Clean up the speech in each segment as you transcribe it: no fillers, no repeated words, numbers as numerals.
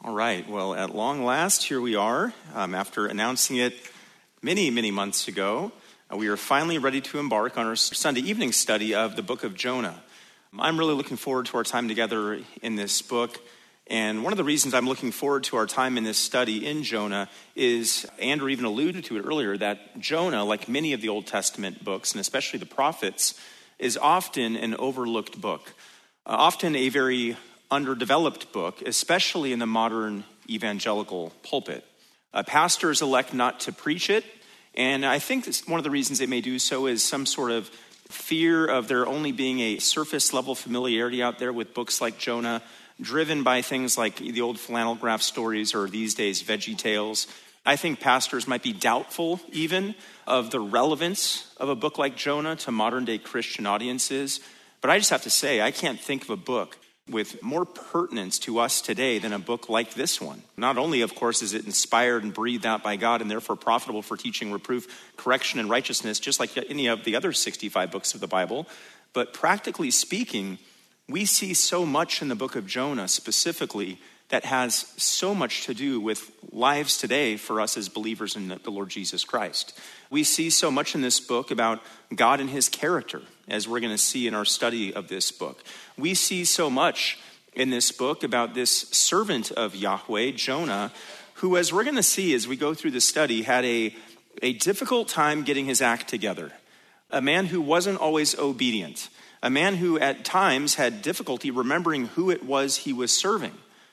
All right, well, at long last, here we are. After announcing it many, many months ago, we are finally ready to embark on our Sunday evening study of the book of Jonah. I'm really looking forward to our time together in this book. And one of the reasons I'm looking forward to our time in this study in Jonah is, Andrew even alluded to it earlier, that Jonah, like many of the Old Testament books, and especially the prophets, is often an overlooked book. Often a very underdeveloped book, especially in the modern evangelical pulpit. Pastors elect not to preach it, and I think one of the reasons they may do so is some sort of fear of there only being a surface-level familiarity out there with books like Jonah, driven by things like the old flannel graph stories or these days Veggie Tales. I think pastors might be doubtful even of the relevance of a book like Jonah to modern-day Christian audiences. But I just have to say, I can't think of a book with more pertinence to us today than a book like this one. Not only, of course, is it inspired and breathed out by God and therefore profitable for teaching, reproof, correction, and righteousness, just like any of the other 65 books of the Bible, but practically speaking, we see so much in the book of Jonah specifically that has so much to do with lives today for us as believers in the Lord Jesus Christ. We see so much in this book about God and his character, as we're going to see in our study of this book. We see so much in this book about this servant of Yahweh, Jonah, who, as we're going to see as we go through the study, had a difficult time getting his act together. A man who wasn't always obedient. A man who at times had difficulty remembering who it was he was serving.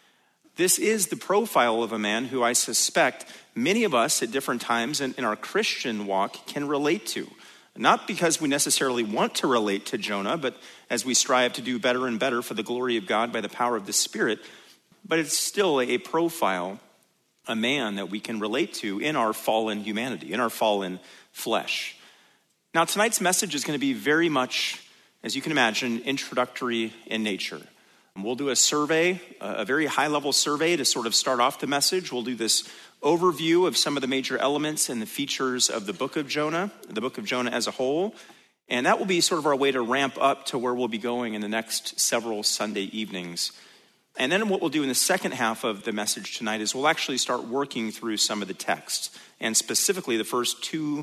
This is the profile of a man who I suspect many of us at different times in our Christian walk can relate to. Not because we necessarily want to relate to Jonah, but as we strive to do better and better for the glory of God by the power of the Spirit. But it's still a profile, a man that we can relate to in our fallen humanity, in our fallen flesh. Now, tonight's message is going to be very much, as you can imagine, introductory in nature. We'll do a survey, a very high-level survey to sort of start off the message. We'll do this overview of some of the major elements and the features of the book of Jonah as a whole. And that will be sort of our way to ramp up to where we'll be going in the next several Sunday evenings. And then what we'll do in the second half of the message tonight is we'll actually start working through some of the text, and specifically the first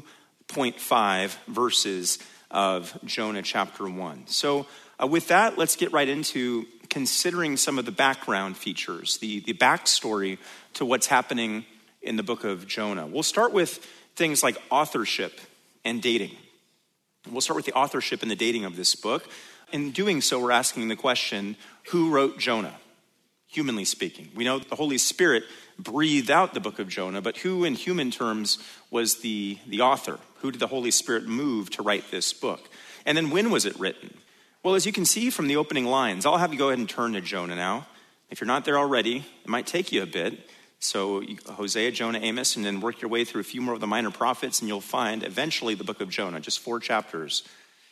2.5 verses of Jonah chapter 1. So with that, let's get right into considering some of the background features, the backstory to what's happening in the book of Jonah. We'll start with things like authorship and dating. We'll start with the authorship and the dating of this book. In doing so, we're asking the question, who wrote Jonah? Humanly speaking. We know the Holy Spirit breathed out the book of Jonah, but who in human terms was the author? Who did the Holy Spirit move to write this book? And then when was it written? Well, as you can see from the opening lines, I'll have you go ahead and turn to Jonah now. If you're not there already, it might take you a bit. So Hosea, Jonah, Amos, and then work your way through a few more of the minor prophets, and you'll find eventually the book of Jonah, just 4 chapters.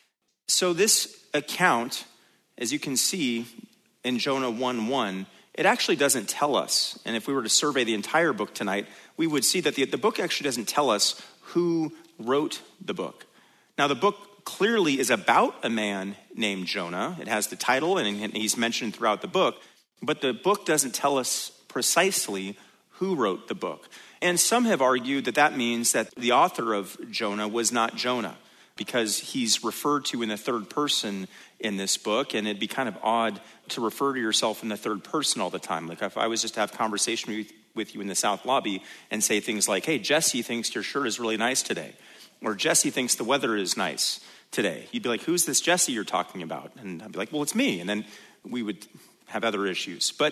So this account, as you can see in Jonah 1:1, it actually doesn't tell us. And if we were to survey the entire book tonight, we would see that the book actually doesn't tell us who wrote the book. Now, the book clearly is about a man named Jonah. It has the title, and he's mentioned throughout the book. But the book doesn't tell us precisely who wrote the book. And some have argued that that means that the author of Jonah was not Jonah, because he's referred to in the third person in this book, and it'd be kind of odd to refer to yourself in the third person all the time. Like if I was just to have conversation with you in the South Lobby and say things like, hey, Jesse thinks your shirt is really nice today, or Jesse thinks the weather is nice today. You'd be like, who's this Jesse you're talking about? And I'd be like, well, it's me. And then we would have other issues. But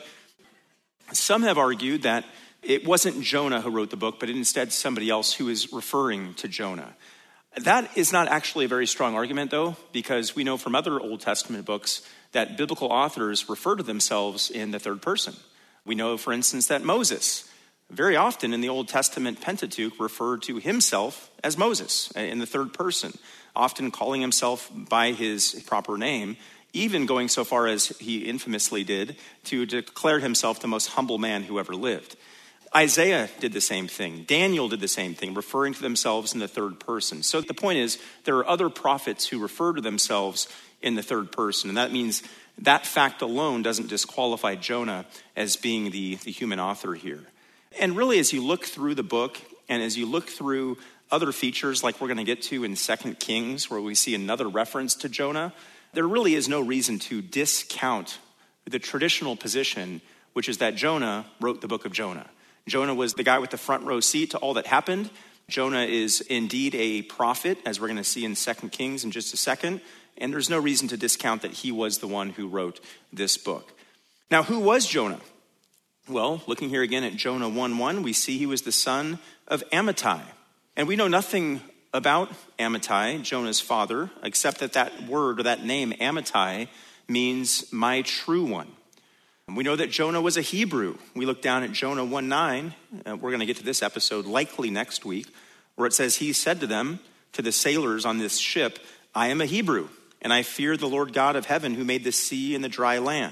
some have argued that it wasn't Jonah who wrote the book, but instead somebody else who is referring to Jonah. That is not actually a very strong argument, though, because we know from other Old Testament books that biblical authors refer to themselves in the third person. We know, for instance, that Moses, very often in the Old Testament Pentateuch, referred to himself as Moses in the third person, often calling himself by his proper name, even going so far as he infamously did to declare himself the most humble man who ever lived. Isaiah did the same thing. Daniel did the same thing, referring to themselves in the third person. So the point is, there are other prophets who refer to themselves in the third person. And that means that fact alone doesn't disqualify Jonah as being the human author here. And really, as you look through the book and as you look through other features like we're going to get to in 2 Kings, where we see another reference to Jonah, there really is no reason to discount the traditional position, which is that Jonah wrote the book of Jonah. Jonah was the guy with the front row seat to all that happened. Jonah is indeed a prophet, as we're going to see in 2 Kings in just a second. And there's no reason to discount that he was the one who wrote this book. Now, who was Jonah? Well, looking here again at Jonah 1:1, we see he was the son of Amittai. And we know nothing about Amittai, Jonah's father, except that that word or that name, Amittai, means my true one. We know that Jonah was a Hebrew. We look down at Jonah 1:9. We're going to get to this episode likely next week, where it says, he said to them, to the sailors on this ship, I am a Hebrew, and I fear the Lord God of heaven who made the sea and the dry land.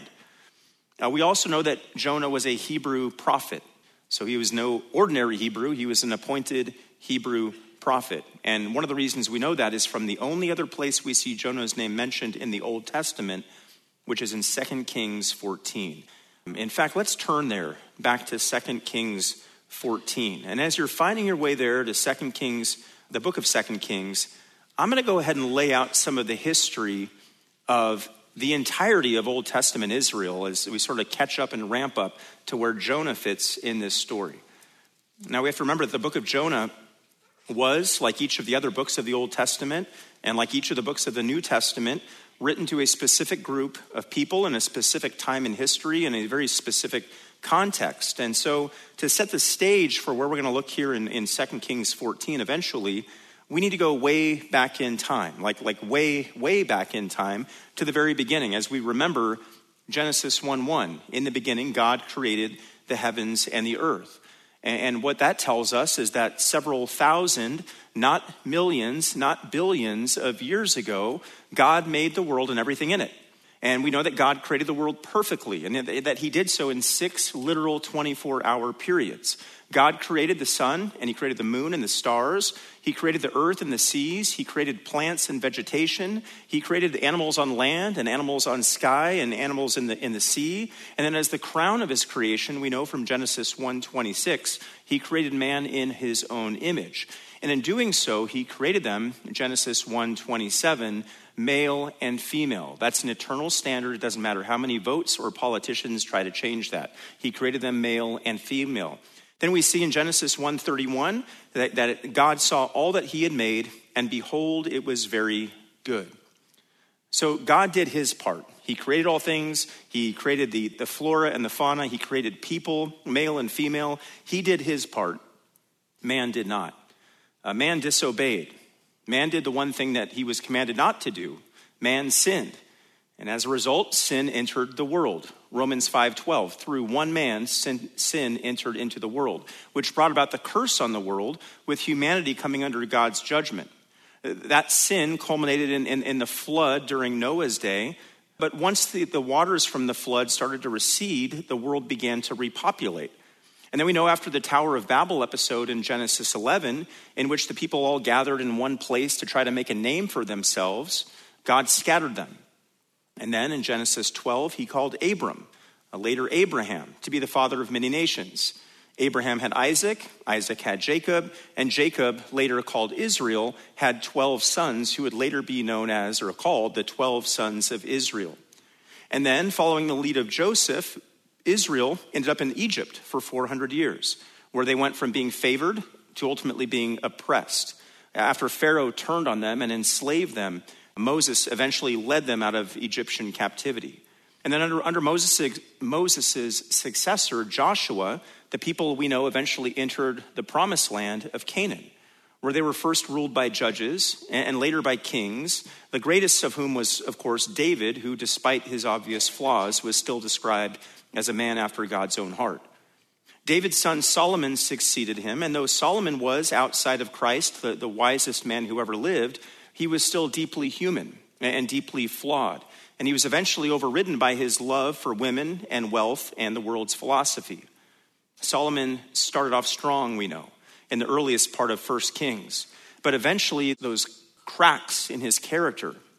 We also know that Jonah was a Hebrew prophet. So he was no ordinary Hebrew. He was an appointed Hebrew prophet. And one of the reasons we know that is from the only other place we see Jonah's name mentioned in the Old Testament, which is in 2 Kings 14. In fact, let's turn there, back to 2 Kings 14. And as you're finding your way there to 2 Kings, the book of 2 Kings, I'm going to go ahead and lay out some of the history of the entirety of Old Testament Israel as we sort of catch up and ramp up to where Jonah fits in this story. Now, we have to remember that the book of Jonah was, like each of the other books of the Old Testament and like each of the books of the New Testament, written to a specific group of people in a specific time in history in a very specific context. And so to set the stage for where we're going to look here in 2 Kings 14 eventually, we need to go way back in time, like way back in time to the very beginning. As we remember Genesis 1:1, in the beginning, God created the heavens and the earth. And what that tells us is that several thousand, not millions, not billions of years ago, God made the world and everything in it. And we know that God created the world perfectly and that he did so in 6 literal 24-hour periods. God created the sun and he created the moon and the stars. He created the earth and the seas. He created plants and vegetation. He created animals on land and animals on sky and animals in the sea. And then as the crown of his creation, we know from Genesis 1:26, he created man in his own image. And in doing so, he created them, Genesis 1:27, male and female. That's an eternal standard. It doesn't matter how many votes or politicians try to change that. He created them male and female. Then we see in Genesis 1:31 that God saw all that he had made, and behold, it was very good. So God did his part. He created all things. He created the flora and the fauna. He created people, male and female. He did his part. Man did not. Man disobeyed. Man did the one thing that he was commanded not to do. Man sinned. And as a result, sin entered the world. Romans 5:12, through one man, sin entered into the world, which brought about the curse on the world with humanity coming under God's judgment. That sin culminated in the flood during Noah's day. But once the waters from the flood started to recede, the world began to repopulate. And then we know after the Tower of Babel episode in Genesis 11, in which the people all gathered in one place to try to make a name for themselves, God scattered them. And then in Genesis 12, he called Abram, later Abraham, to be the father of many nations. Abraham had Isaac, Isaac had Jacob, and Jacob, later called Israel, had 12 sons who would later be known as or called the 12 sons of Israel. And then, following the lead of Joseph, Israel ended up in Egypt for 400 years, where they went from being favored to ultimately being oppressed. After Pharaoh turned on them and enslaved them, Moses eventually led them out of Egyptian captivity. And then under Moses' successor, Joshua, the people we know eventually entered the promised land of Canaan, where they were first ruled by judges and later by kings, the greatest of whom was, of course, David, who, despite his obvious flaws, was still described as a man after God's own heart. David's son Solomon succeeded him, and though Solomon was, outside of Christ, the wisest man who ever lived, he was still deeply human and deeply flawed. And he was eventually overridden by his love for women and wealth and the world's philosophy. Solomon started off strong, we know, in the earliest part of 1 Kings. But eventually those cracks in his character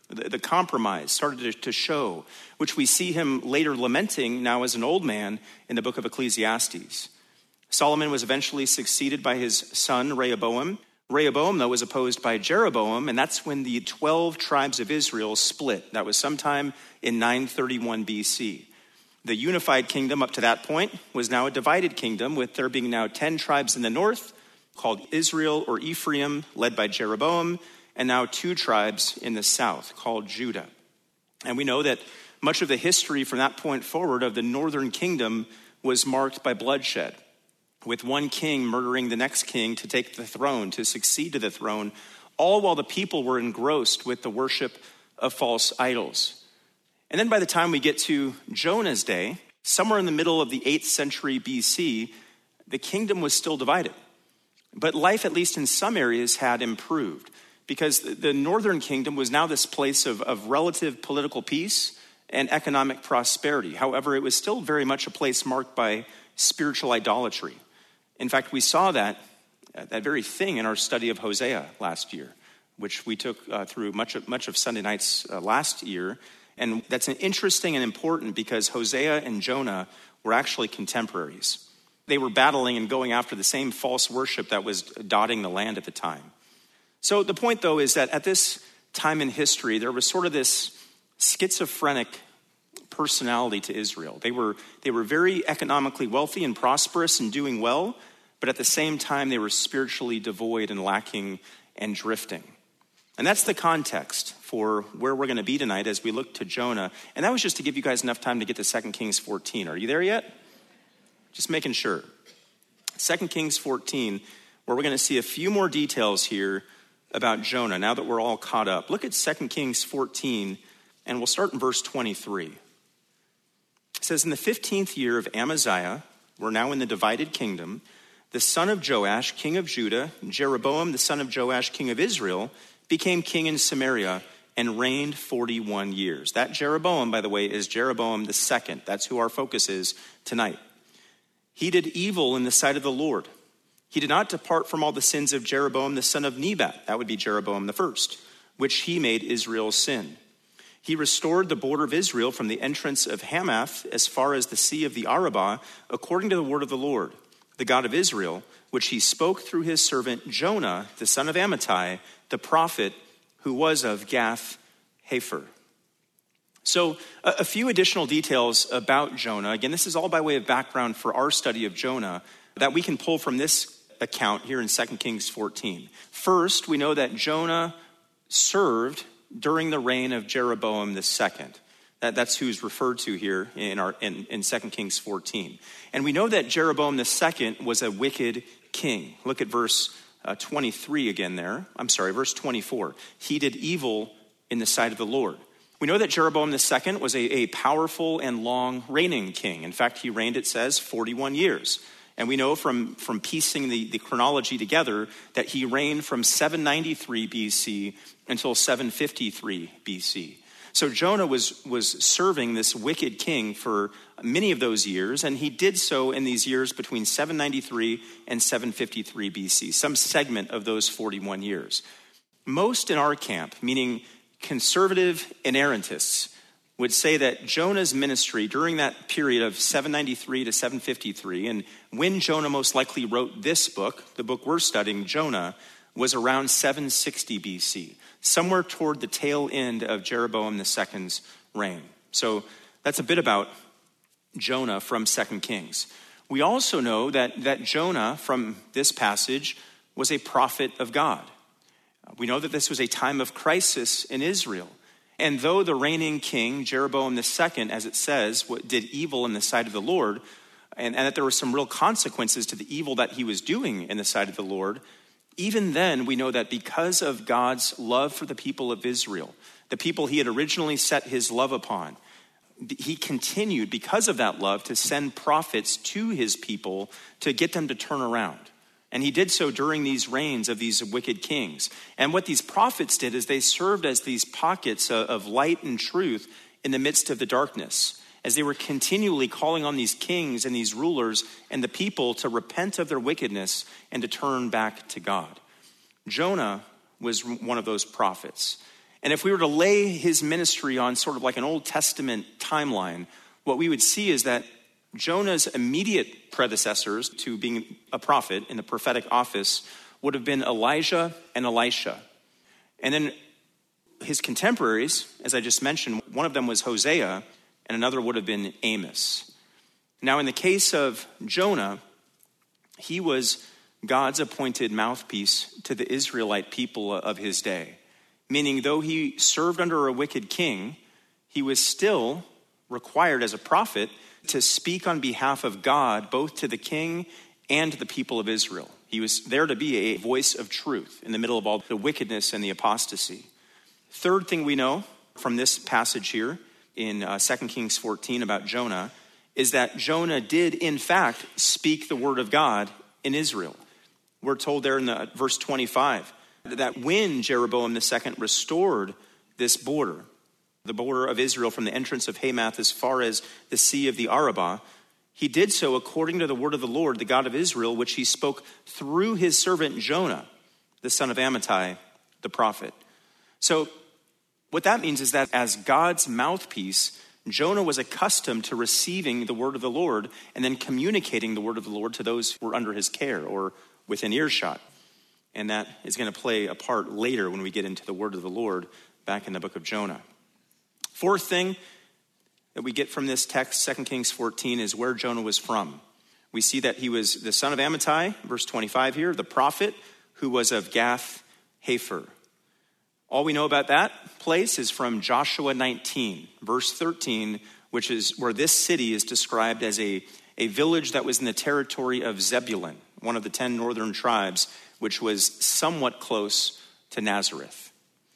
The compromise started to show, which we see him later lamenting now as an old man in the book of Ecclesiastes. Solomon was eventually succeeded by his son Rehoboam. Rehoboam, though, was opposed by Jeroboam, and that's when the 12 tribes of Israel split. That was sometime in 931 BC. The unified kingdom up to that point was now a divided kingdom, with there being now 10 tribes in the north called Israel or Ephraim, led by Jeroboam, and now 2 tribes in the south called Judah. And we know that much of the history from that point forward of the northern kingdom was marked by bloodshed, with one king murdering the next king to take the throne, to succeed to the throne, all while the people were engrossed with the worship of false idols. And then by the time we get to Jonah's day, somewhere in the middle of the 8th century BC, the kingdom was still divided. But life, at least in some areas, had improved, because the northern kingdom was now this place of relative political peace and economic prosperity. However, it was still very much a place marked by spiritual idolatry. In fact, we saw that very thing in our study of Hosea last year, which we took through much of Sunday nights last year. And that's interesting and important because Hosea and Jonah were actually contemporaries. They were battling and going after the same false worship that was dotting the land at the time. So the point, though, is that at this time in history, there was sort of this schizophrenic personality to Israel. They were very economically wealthy and prosperous and doing well, but at the same time, they were spiritually devoid and lacking and drifting. And that's the context for where we're going to be tonight as we look to Jonah. And that was just to give you guys enough time to get to 2 Kings 14. Are you there yet? Just making sure. 2 Kings 14, where we're going to see a few more details here about Jonah, now that we're all caught up. Look at 2 Kings 14, and we'll start in verse 23. It says, in the 15th year of Amaziah, we're now in the divided kingdom, the son of Joash, king of Judah, Jeroboam, the son of Joash, king of Israel, became king in Samaria and reigned 41 years. That Jeroboam, by the way, is Jeroboam the second. That's who our focus is tonight. He did evil in the sight of the Lord. He did not depart from all the sins of Jeroboam the son of Nebat, that would be Jeroboam the first, which he made Israel sin. He restored the border of Israel from the entrance of Hamath as far as the sea of the Arabah, according to the word of the Lord, the God of Israel, which he spoke through his servant Jonah, the son of Amittai, the prophet, who was of Gath-Hepher. So a few additional details about Jonah. Again, this is all by way of background for our study of Jonah that we can pull from this account here in 2 Kings 14. First, we know that Jonah served during the reign of Jeroboam II. That's who's referred to here in 2 Kings 14. And we know that Jeroboam II was a wicked king. Look at verse 23 again there. I'm sorry, verse 24. He did evil in the sight of the Lord. We know that Jeroboam II was a powerful and long reigning king. In fact, he reigned, it says, 41 years. And we know from piecing the chronology together that he reigned from 793 BC until 753 BC. So Jonah was serving this wicked king for many of those years, and he did so in these years between 793 and 753 BC, some segment of those 41 years. Most in our camp, meaning conservative inerrantists, would say that Jonah's ministry during that period of 793 to 753, and when Jonah most likely wrote this book, the book we're studying, Jonah, was around 760 BC, somewhere toward the tail end of Jeroboam II's reign. So that's a bit about Jonah from 2 Kings. We also know that Jonah, from this passage, was a prophet of God. We know that this was a time of crisis in Israel. And though the reigning king, Jeroboam II, as it says, did evil in the sight of the Lord, and that there were some real consequences to the evil that he was doing in the sight of the Lord, even then we know that because of God's love for the people of Israel, the people he had originally set his love upon, he continued, because of that love, to send prophets to his people to get them to turn around. And he did so during these reigns of these wicked kings. And what these prophets did is they served as these pockets of light and truth in the midst of the darkness, as they were continually calling on these kings and these rulers and the people to repent of their wickedness and to turn back to God. Jonah was one of those prophets. And if we were to lay his ministry on sort of like an Old Testament timeline, what we would see is that Jonah's immediate predecessors to being a prophet in the prophetic office would have been Elijah and Elisha. And then his contemporaries, as I just mentioned, one of them was Hosea, and another would have been Amos. Now, in the case of Jonah, he was God's appointed mouthpiece to the Israelite people of his day. Meaning, though he served under a wicked king, he was still required as a prophet to speak on behalf of God, both to the king and to the people of Israel. He was there to be a voice of truth in the middle of all the wickedness and the apostasy. Third thing we know from this passage here in 2 Kings 14 about Jonah is that Jonah did, in fact, speak the word of God in Israel. We're told there in verse 25 that when Jeroboam II restored this border, the border of Israel from the entrance of Hamath as far as the Sea of the Arabah, he did so according to the word of the Lord, the God of Israel, which he spoke through his servant Jonah, the son of Amittai, the prophet. So what that means is that as God's mouthpiece, Jonah was accustomed to receiving the word of the Lord and then communicating the word of the Lord to those who were under his care or within earshot. And that is going to play a part later when we get into the word of the Lord back in the book of Jonah. Fourth thing that we get from this text, 2 Kings 14, is where Jonah was from. We see that he was the son of Amittai, verse 25 here, the prophet who was of Gath Hepher. All we know about that place is from Joshua 19, verse 13, which is where this city is described as a village that was in the territory of Zebulun, one of the 10 northern tribes, which was somewhat close to Nazareth.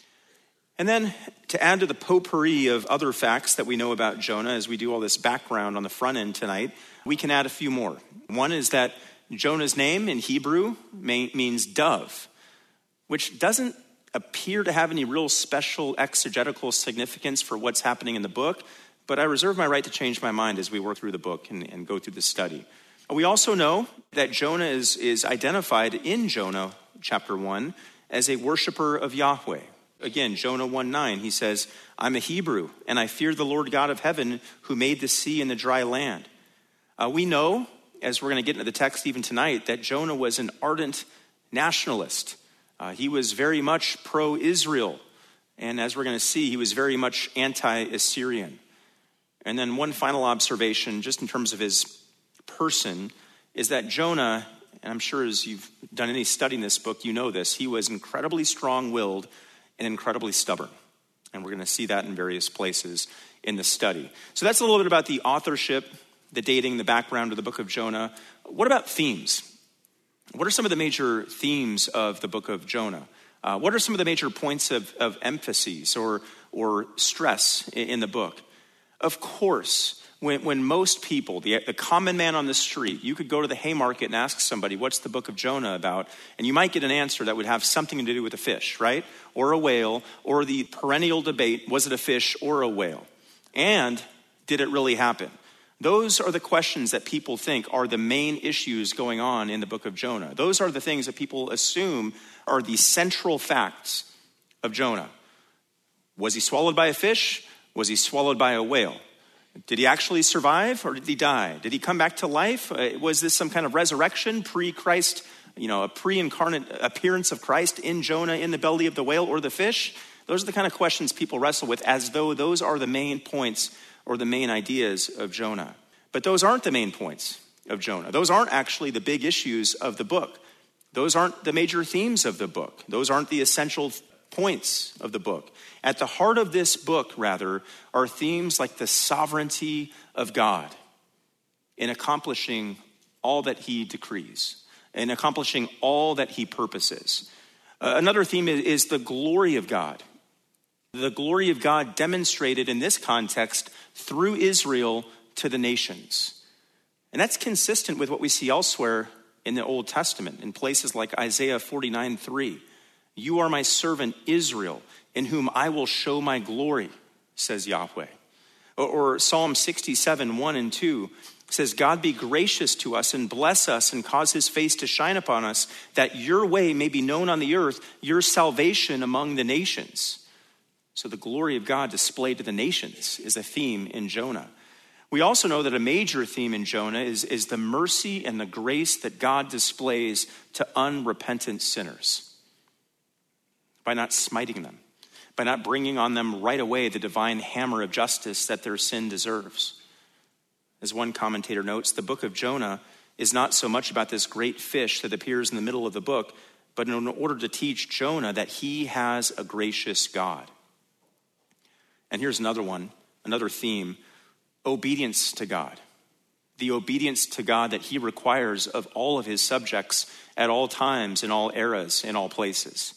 And then to add to the potpourri of other facts that we know about Jonah as we do all this background on the front end tonight, we can add a few more. One is that Jonah's name in Hebrew means dove, which doesn't appear to have any real special exegetical significance for what's happening in the book, but I reserve my right to change my mind as we work through the book and go through the study. We also know that Jonah is identified in Jonah chapter 1 as a worshiper of Yahweh. Again, Jonah 1:9, he says, I'm a Hebrew, and I fear the Lord God of heaven who made the sea and the dry land. We know, as we're going to get into the text even tonight, that Jonah was an ardent nationalist. He was very much pro-Israel. And as we're going to see, he was very much anti-Assyrian. And then one final observation, just in terms of his person, is that Jonah, and I'm sure as you've done any study in this book, you know this, he was incredibly strong-willed and incredibly stubborn. And we're going to see that in various places in the study. So that's a little bit about the authorship, the dating, the background of the book of Jonah. What about themes? What are some of the major themes of the book of Jonah? What are some of the major points of emphasis or stress in the book? Of course, when most people, the common man on the street, you could go to the Haymarket and ask somebody, what's the book of Jonah about? And you might get an answer that would have something to do with a fish, right? Or a whale, or the perennial debate, was it a fish or a whale? And did it really happen? Those are the questions that people think are the main issues going on in the book of Jonah. Those are the things that people assume are the central facts of Jonah. Was he swallowed by a fish? Was he swallowed by a whale? Did he actually survive or did he die? Did he come back to life? Was this some kind of resurrection, pre-Christ, a pre-incarnate appearance of Christ in Jonah in the belly of the whale or the fish? Those are the kind of questions people wrestle with as though those are the main points or the main ideas of Jonah. But those aren't the main points of Jonah. Those aren't actually the big issues of the book. Those aren't the major themes of the book. Those aren't the essential points of the book. At the heart of this book, rather, are themes like the sovereignty of God in accomplishing all that he decrees, in accomplishing all that he purposes. Another theme is the glory of God. The glory of God demonstrated in this context through Israel to the nations. And that's consistent with what we see elsewhere in the Old Testament, in places like Isaiah 49:3. You are my servant Israel, in whom I will show my glory, says Yahweh. Or Psalm 67:1 and 2 says, God be gracious to us and bless us and cause his face to shine upon us, that your way may be known on the earth, your salvation among the nations. So the glory of God displayed to the nations is a theme in Jonah. We also know that a major theme in Jonah is the mercy and the grace that God displays to unrepentant sinners by not smiting them, by not bringing on them right away the divine hammer of justice that their sin deserves. As one commentator notes, the book of Jonah is not so much about this great fish that appears in the middle of the book, but in order to teach Jonah that he has a gracious God. And here's another one, another theme: obedience to God. The obedience to God that he requires of all of his subjects at all times, in all eras, in all places.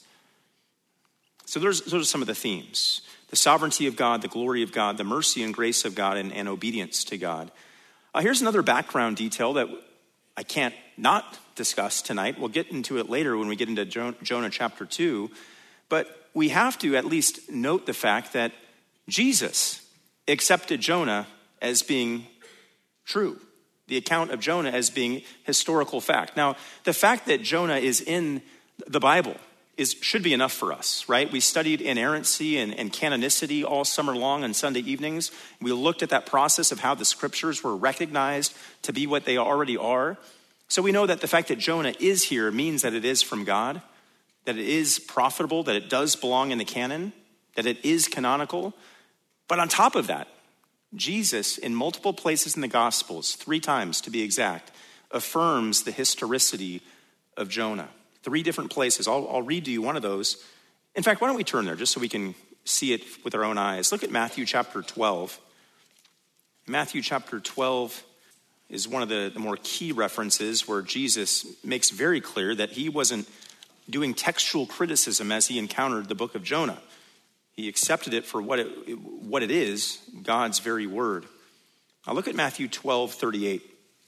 So those are some of the themes: the sovereignty of God, the glory of God, the mercy and grace of God, and obedience to God. Here's another background detail that I can't not discuss tonight. We'll get into it later when we get into Jonah chapter 2. But we have to at least note the fact that Jesus accepted Jonah as being true, the account of Jonah as being historical fact. Now, the fact that Jonah is in the Bible should be enough for us, right? We studied inerrancy and canonicity all summer long on Sunday evenings. We looked at that process of how the scriptures were recognized to be what they already are. So we know that the fact that Jonah is here means that it is from God, that it is profitable, that it does belong in the canon, that it is canonical. But on top of that, Jesus, in multiple places in the Gospels, 3 times to be exact, affirms the historicity of Jonah. 3 different places. I'll read to you one of those. In fact, why don't we turn there just so we can see it with our own eyes. Look at Matthew chapter 12. Matthew chapter 12 is one of the more key references where Jesus makes very clear that he wasn't doing textual criticism as he encountered the book of Jonah. He accepted it for what it is, God's very word. Now look at Matthew 12:38.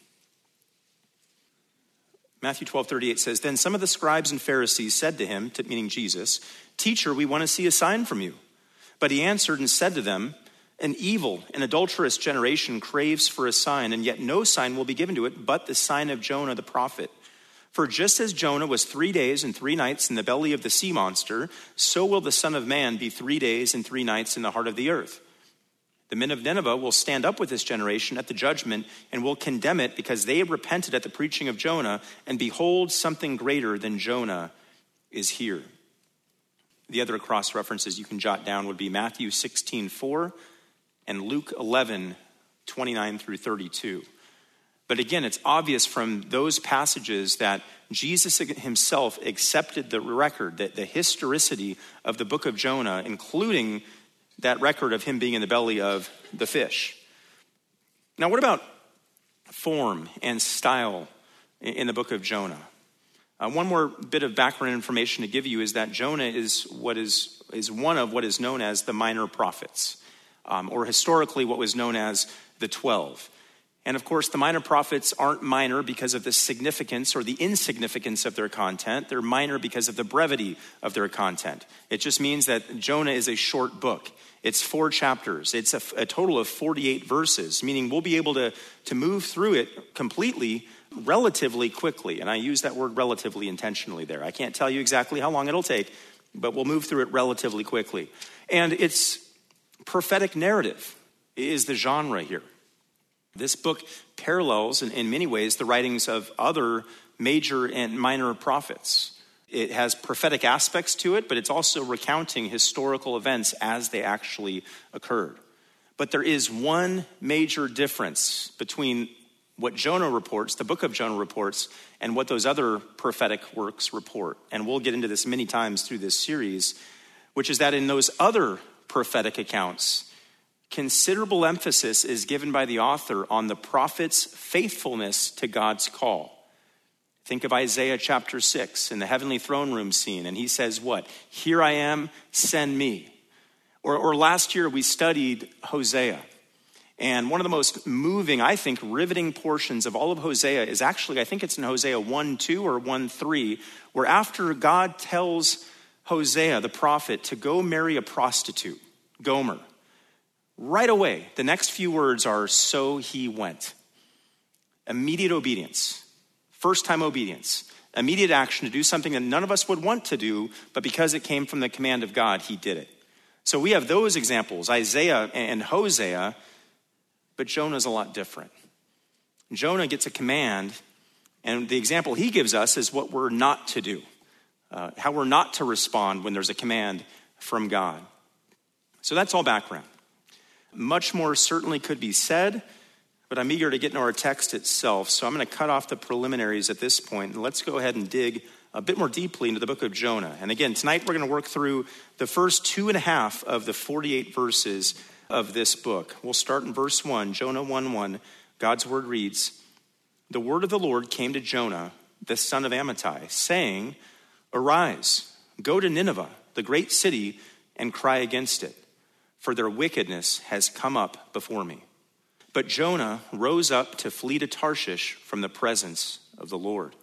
Matthew 12:38 says, "Then some of the scribes and Pharisees said to him," meaning Jesus, "Teacher, we want to see a sign from you." But he answered and said to them, "An evil and adulterous generation craves for a sign, and yet no sign will be given to it but the sign of Jonah the prophet. For just as Jonah was 3 days and 3 nights in the belly of the sea monster, so will the Son of Man be 3 days and 3 nights in the heart of the earth. The men of Nineveh will stand up with this generation at the judgment and will condemn it because they repented at the preaching of Jonah, and behold, something greater than Jonah is here." The other cross references you can jot down would be Matthew 16:4 and Luke 11:29 through 32. But again, it's obvious from those passages that Jesus himself accepted the record, that the historicity of the book of Jonah, including that record of him being in the belly of the fish. Now, what about form and style in the book of Jonah? One more bit of background information to give you is that Jonah is one of what is known as the minor prophets, or historically what was known as the 12. And of course, the minor prophets aren't minor because of the significance or the insignificance of their content. They're minor because of the brevity of their content. It just means that Jonah is a short book. It's 4 chapters. It's a total of 48 verses, meaning we'll be able to move through it completely relatively quickly. And I use that word relatively intentionally there. I can't tell you exactly how long it'll take, but we'll move through it relatively quickly. And it's prophetic narrative is the genre here. This book parallels, in many ways, the writings of other major and minor prophets. It has prophetic aspects to it, but it's also recounting historical events as they actually occurred. But there is one major difference between what Jonah reports, the book of Jonah reports, and what those other prophetic works report. And we'll get into this many times through this series, which is that in those other prophetic accounts, considerable emphasis is given by the author on the prophet's faithfulness to God's call. Think of Isaiah chapter 6 in the heavenly throne room scene, and he says what? "Here I am, send me." Or last year we studied Hosea, and one of the most moving, I think, riveting portions of all of Hosea is actually, I think it's in Hosea 1:2 or 1:3, where after God tells Hosea, the prophet, to go marry a prostitute, Gomer, right away, the next few words are, "so he went." Immediate obedience, first-time obedience, immediate action to do something that none of us would want to do, but because it came from the command of God, he did it. So we have those examples, Isaiah and Hosea, but Jonah's a lot different. Jonah gets a command, and the example he gives us is what we're not to do, how we're not to respond when there's a command from God. So that's all background. Much more certainly could be said, but I'm eager to get into our text itself, so I'm going to cut off the preliminaries at this point, and let's go ahead and dig a bit more deeply into the book of Jonah. And again, tonight we're going to work through the first 2.5 of the 48 verses of this book. We'll start in verse 1, Jonah 1:1. God's word reads, "The word of the Lord came to Jonah, the son of Amittai, saying, 'Arise, go to Nineveh, the great city, and cry against it, for their wickedness has come up before me.' But Jonah rose up to flee to Tarshish from the presence of the Lord."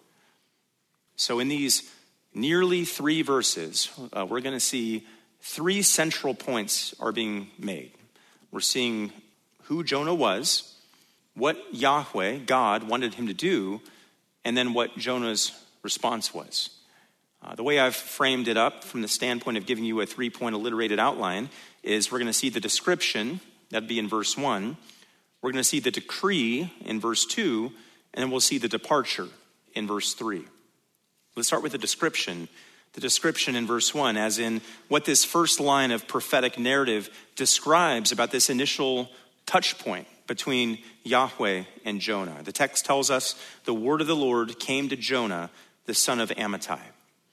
So in these nearly 3 verses, we're going to see 3 central points are being made. We're seeing who Jonah was, what Yahweh, God, wanted him to do, and then what Jonah's response was. The way I've framed it up from the standpoint of giving you a 3-point alliterated outline is we're going to see the description, that'd be in verse 1. We're going to see the decree in verse 2, and then we'll see the departure in verse 3. Let's start with the description. The description in verse 1, as in what this first line of prophetic narrative describes about this initial touch point between Yahweh and Jonah. The text tells us the word of the Lord came to Jonah, the son of Amittai.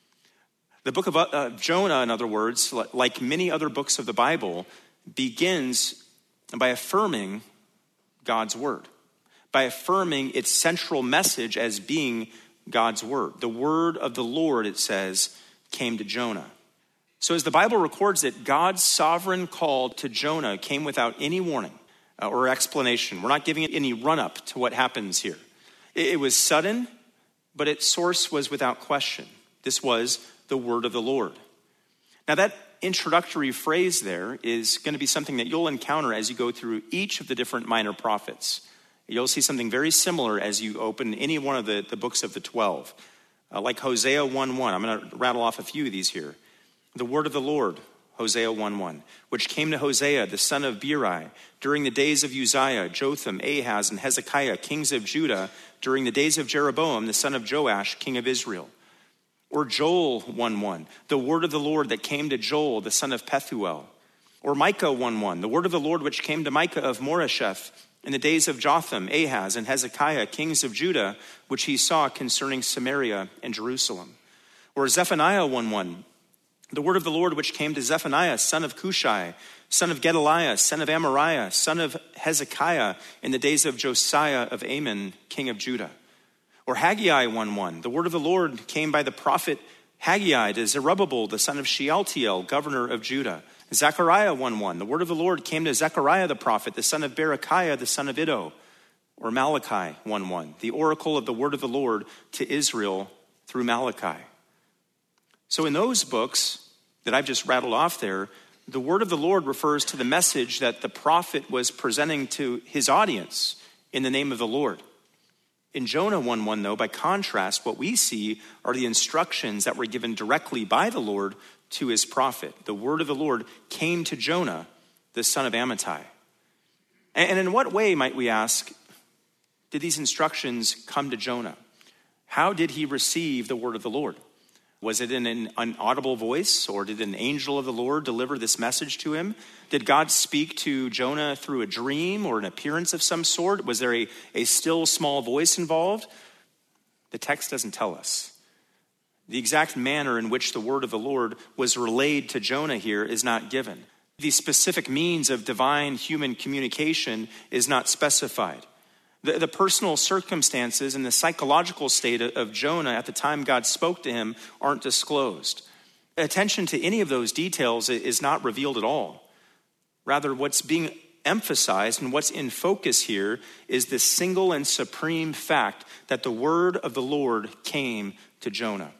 The book of Jonah, in other words, like many other books of the Bible, begins by affirming God's word, by affirming its central message as being God's word. The word of the Lord, it says, came to Jonah. So as the Bible records it, God's sovereign call to Jonah came without any warning or explanation. We're not giving it any run-up to what happens here. It was sudden, but its source was without question. This was the word of the Lord. Now that introductory phrase there is going to be something that you'll encounter as you go through each of the different minor prophets. You'll see something very similar as you open any one of the books of the 12. Like Hosea 1:1. I'm going to rattle off a few of these here. The word of the Lord, Hosea 1:1, which came to Hosea, the son of Beeri, during the days of Uzziah, Jotham, Ahaz, and Hezekiah, kings of Judah, during the days of Jeroboam, the son of Joash, king of Israel. Or Joel 1:1, the word of the Lord that came to Joel, the son of Pethuel. Or Micah 1:1, the word of the Lord which came to Micah of Moresheth in the days of Jotham, Ahaz, and Hezekiah, kings of Judah, which he saw concerning Samaria and Jerusalem. Or Zephaniah 1:1, the word of the Lord which came to Zephaniah, son of Cushai, son of Gedaliah, son of Amariah, son of Hezekiah, in the days of Josiah of Ammon, king of Judah. Or Haggai 1:1, the word of the Lord came by the prophet Haggai to Zerubbabel, the son of Shealtiel, governor of Judah. Zechariah 1:1, the word of the Lord came to Zechariah the prophet, the son of Berechiah, the son of Iddo. Or Malachi 1:1, the oracle of the word of the Lord to Israel through Malachi. So in those books that I've just rattled off there, the word of the Lord refers to the message that the prophet was presenting to his audience in the name of the Lord. In Jonah 1:1, though, by contrast, what we see are the instructions that were given directly by the Lord to his prophet. The word of the Lord came to Jonah, the son of Amittai. And in what way, might we ask, did these instructions come to Jonah? How did he receive the word of the Lord? Was it in an inaudible voice, or did an angel of the Lord deliver this message to him? Did God speak to Jonah through a dream or an appearance of some sort? Was there a still small voice involved? The text doesn't tell us. The exact manner in which the word of the Lord was relayed to Jonah here is not given. The specific means of divine human communication is not specified. The personal circumstances and the psychological state of Jonah at the time God spoke to him aren't disclosed. Attention to any of those details is not revealed at all. Rather, what's being emphasized and what's in focus here is the single and supreme fact that the word of the Lord came to Jonah.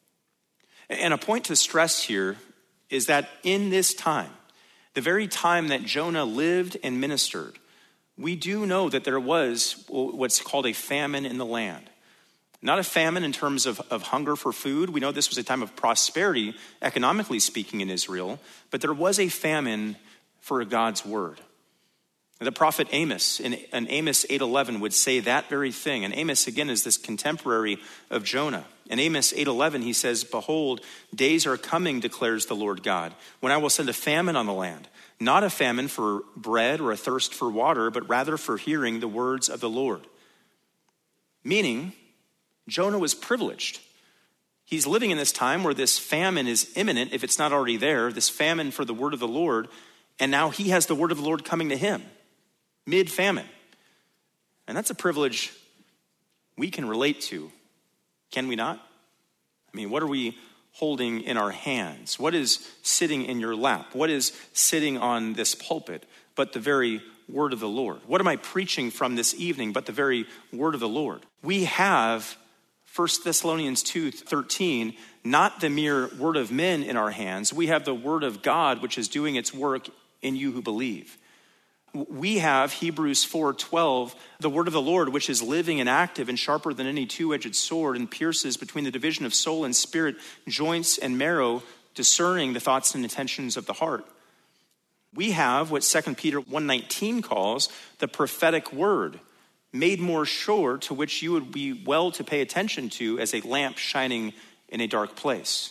And a point to stress here is that in this time, the very time that Jonah lived and ministered, we do know that there was what's called a famine in the land. Not a famine in terms of hunger for food. We know this was a time of prosperity, economically speaking, in Israel, but there was a famine for God's word. The prophet Amos, in Amos 8:11, would say that very thing. And Amos, again, is this contemporary of Jonah. In Amos 8:11, he says, "Behold, days are coming, declares the Lord God, when I will send a famine on the land, not a famine for bread or a thirst for water, but rather for hearing the words of the Lord." Meaning, Jonah was privileged. He's living in this time where this famine is imminent, if it's not already there, this famine for the word of the Lord, and now he has the word of the Lord coming to him, mid-famine. And that's a privilege we can relate to, can we not? I mean, what are we holding in our hands? What is sitting in your lap? What is sitting on this pulpit but the very word of the Lord? What am I preaching from this evening but the very word of the Lord? We have 1 Thessalonians 2:13, not the mere word of men in our hands. We have the word of God, which is doing its work in you who believe. We have Hebrews 4:12, the word of the Lord, which is living and active and sharper than any two-edged sword and pierces between the division of soul and spirit, joints and marrow, discerning the thoughts and intentions of the heart. We have what 2 Peter 1:19 calls the prophetic word, made more sure, to which you would be well to pay attention to as a lamp shining in a dark place.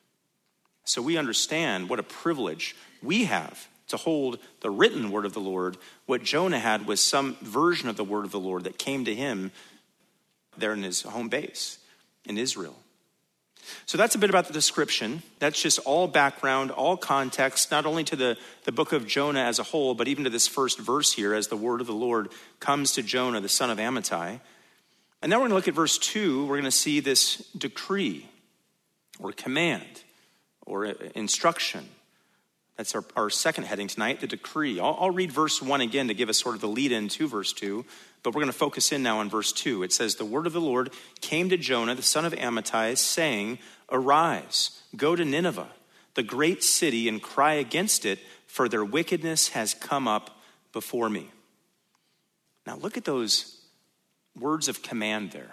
So we understand what a privilege we have to hold the written word of the Lord. What Jonah had was some version of the word of the Lord that came to him there in his home base in Israel. So that's a bit about the description. That's just all background, all context, not only to the book of Jonah as a whole, but even to this first verse here as the word of the Lord comes to Jonah, the son of Amittai. And now we're going to look at verse 2. We're going to see this decree or command or instruction. That's our second heading tonight, the decree. I'll read verse 1 again to give us sort of the lead in to verse 2, but we're going to focus in now on verse 2. It says, "The word of the Lord came to Jonah, the son of Amittai, saying, 'Arise, go to Nineveh, the great city, and cry against it, for their wickedness has come up before me.'" Now look at those words of command there.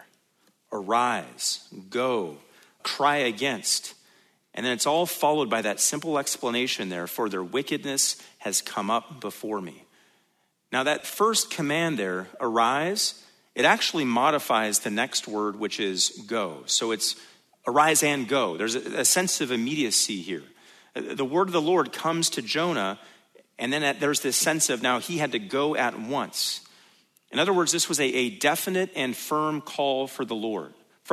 Arise, go, cry against. And then it's all followed by that simple explanation there, "for their wickedness has come up before me." Now that first command there, arise, it actually modifies the next word, which is go. So it's arise and go. There's a sense of immediacy here. The word of the Lord comes to Jonah, and then there's this sense of now he had to go at once. In other words, this was a definite and firm call from the Lord.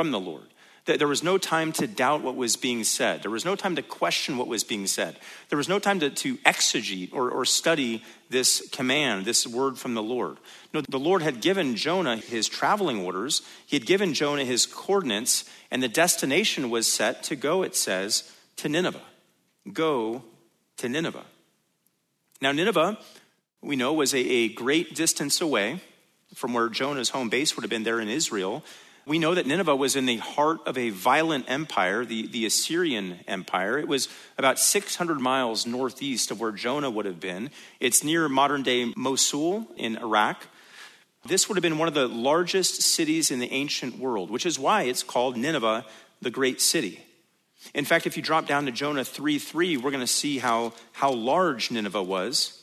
There was no time to doubt what was being said. There was no time to question what was being said. There was no time to exegete or study this command, this word from the Lord. No, the Lord had given Jonah his traveling orders. He had given Jonah his coordinates, and the destination was set to go, it says, to Nineveh. Go to Nineveh. Now, Nineveh, we know, was a great distance away from where Jonah's home base would have been there in Israel. We know that Nineveh was in the heart of a violent empire, the Assyrian Empire. It was about 600 miles northeast of where Jonah would have been. It's near modern-day Mosul in Iraq. This would have been one of the largest cities in the ancient world, which is why it's called Nineveh, the great city. In fact, if you drop down to Jonah 3:3, we're going to see how large Nineveh was.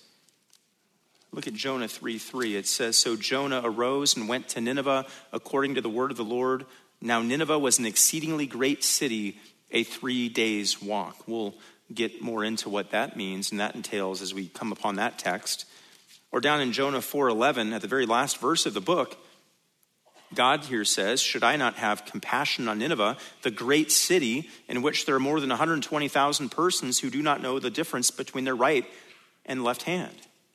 Look at Jonah 3:3. It says, "So Jonah arose and went to Nineveh according to the word of the Lord. Now Nineveh was an exceedingly great city, a 3 days' walk." We'll get more into what that means and that entails as we come upon that text. Or down in Jonah 4:11, at the very last verse of the book, God here says, "Should I not have compassion on Nineveh, the great city in which there are more than 120,000 persons who do not know the difference between their right and left hand?"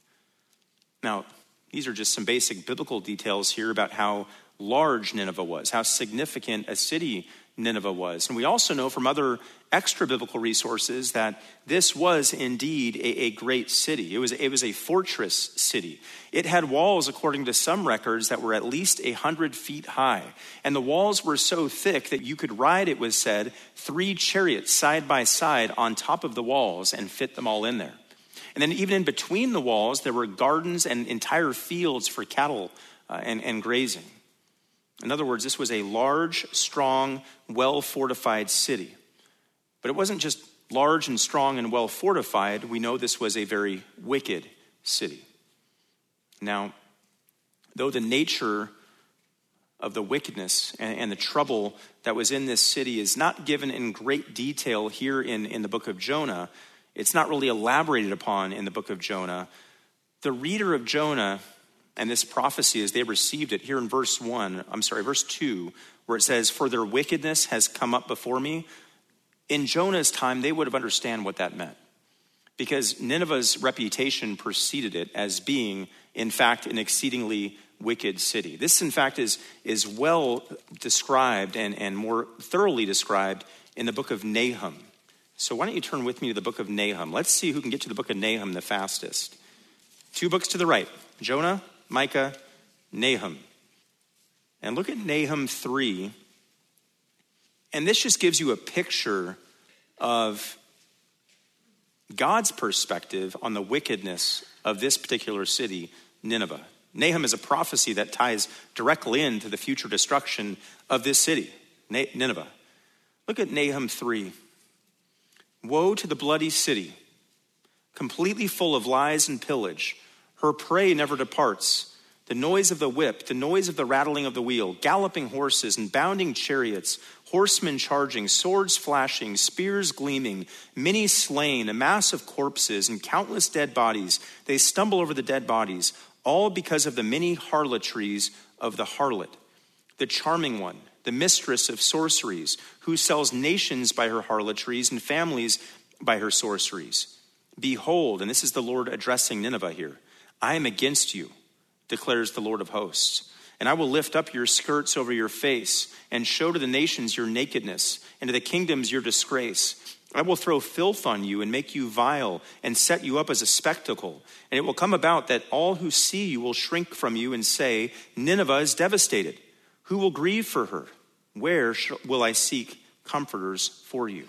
Now, these are just some basic biblical details here about how large Nineveh was, how significant a city Nineveh was. And we also know from other extra biblical resources that this was indeed a great city. It was a fortress city. It had walls, according to some records, that were at least 100 feet high. And the walls were so thick that you could ride, it was said, 3 chariots side by side on top of the walls and fit them all in there. And then even in between the walls, there were gardens and entire fields for cattle and grazing. In other words, this was a large, strong, well-fortified city. But it wasn't just large and strong and well-fortified. We know this was a very wicked city. Now, though the nature of the wickedness and the trouble that was in this city is not given in great detail here in the book of Jonah, it's not really elaborated upon in the book of Jonah. The reader of Jonah and this prophecy as they received it here in verse 2, where it says, "For their wickedness has come up before me." In Jonah's time, they would have understand what that meant, because Nineveh's reputation preceded it as being, in fact, an exceedingly wicked city. This, in fact, is well described and more thoroughly described in the book of Nahum. So why don't you turn with me to the book of Nahum? Let's see who can get to the book of Nahum the fastest. 2 books to the right, Jonah, Micah, Nahum. And look at Nahum 3. And this just gives you a picture of God's perspective on the wickedness of this particular city, Nineveh. Nahum is a prophecy that ties directly into the future destruction of this city, Nineveh. Look at Nahum 3. "Woe to the bloody city, completely full of lies and pillage. Her prey never departs. The noise of the whip, the noise of the rattling of the wheel, galloping horses and bounding chariots, horsemen charging, swords flashing, spears gleaming, many slain, a mass of corpses and countless dead bodies. They stumble over the dead bodies, all because of the many harlotries of the harlot, the charming one, the mistress of sorceries, who sells nations by her harlotries and families by her sorceries. Behold," and this is the Lord addressing Nineveh here, "I am against you, declares the Lord of hosts. And I will lift up your skirts over your face and show to the nations your nakedness and to the kingdoms your disgrace. I will throw filth on you and make you vile and set you up as a spectacle. And it will come about that all who see you will shrink from you and say, 'Nineveh is devastated. Who will grieve for her? Where will I seek comforters for you?'"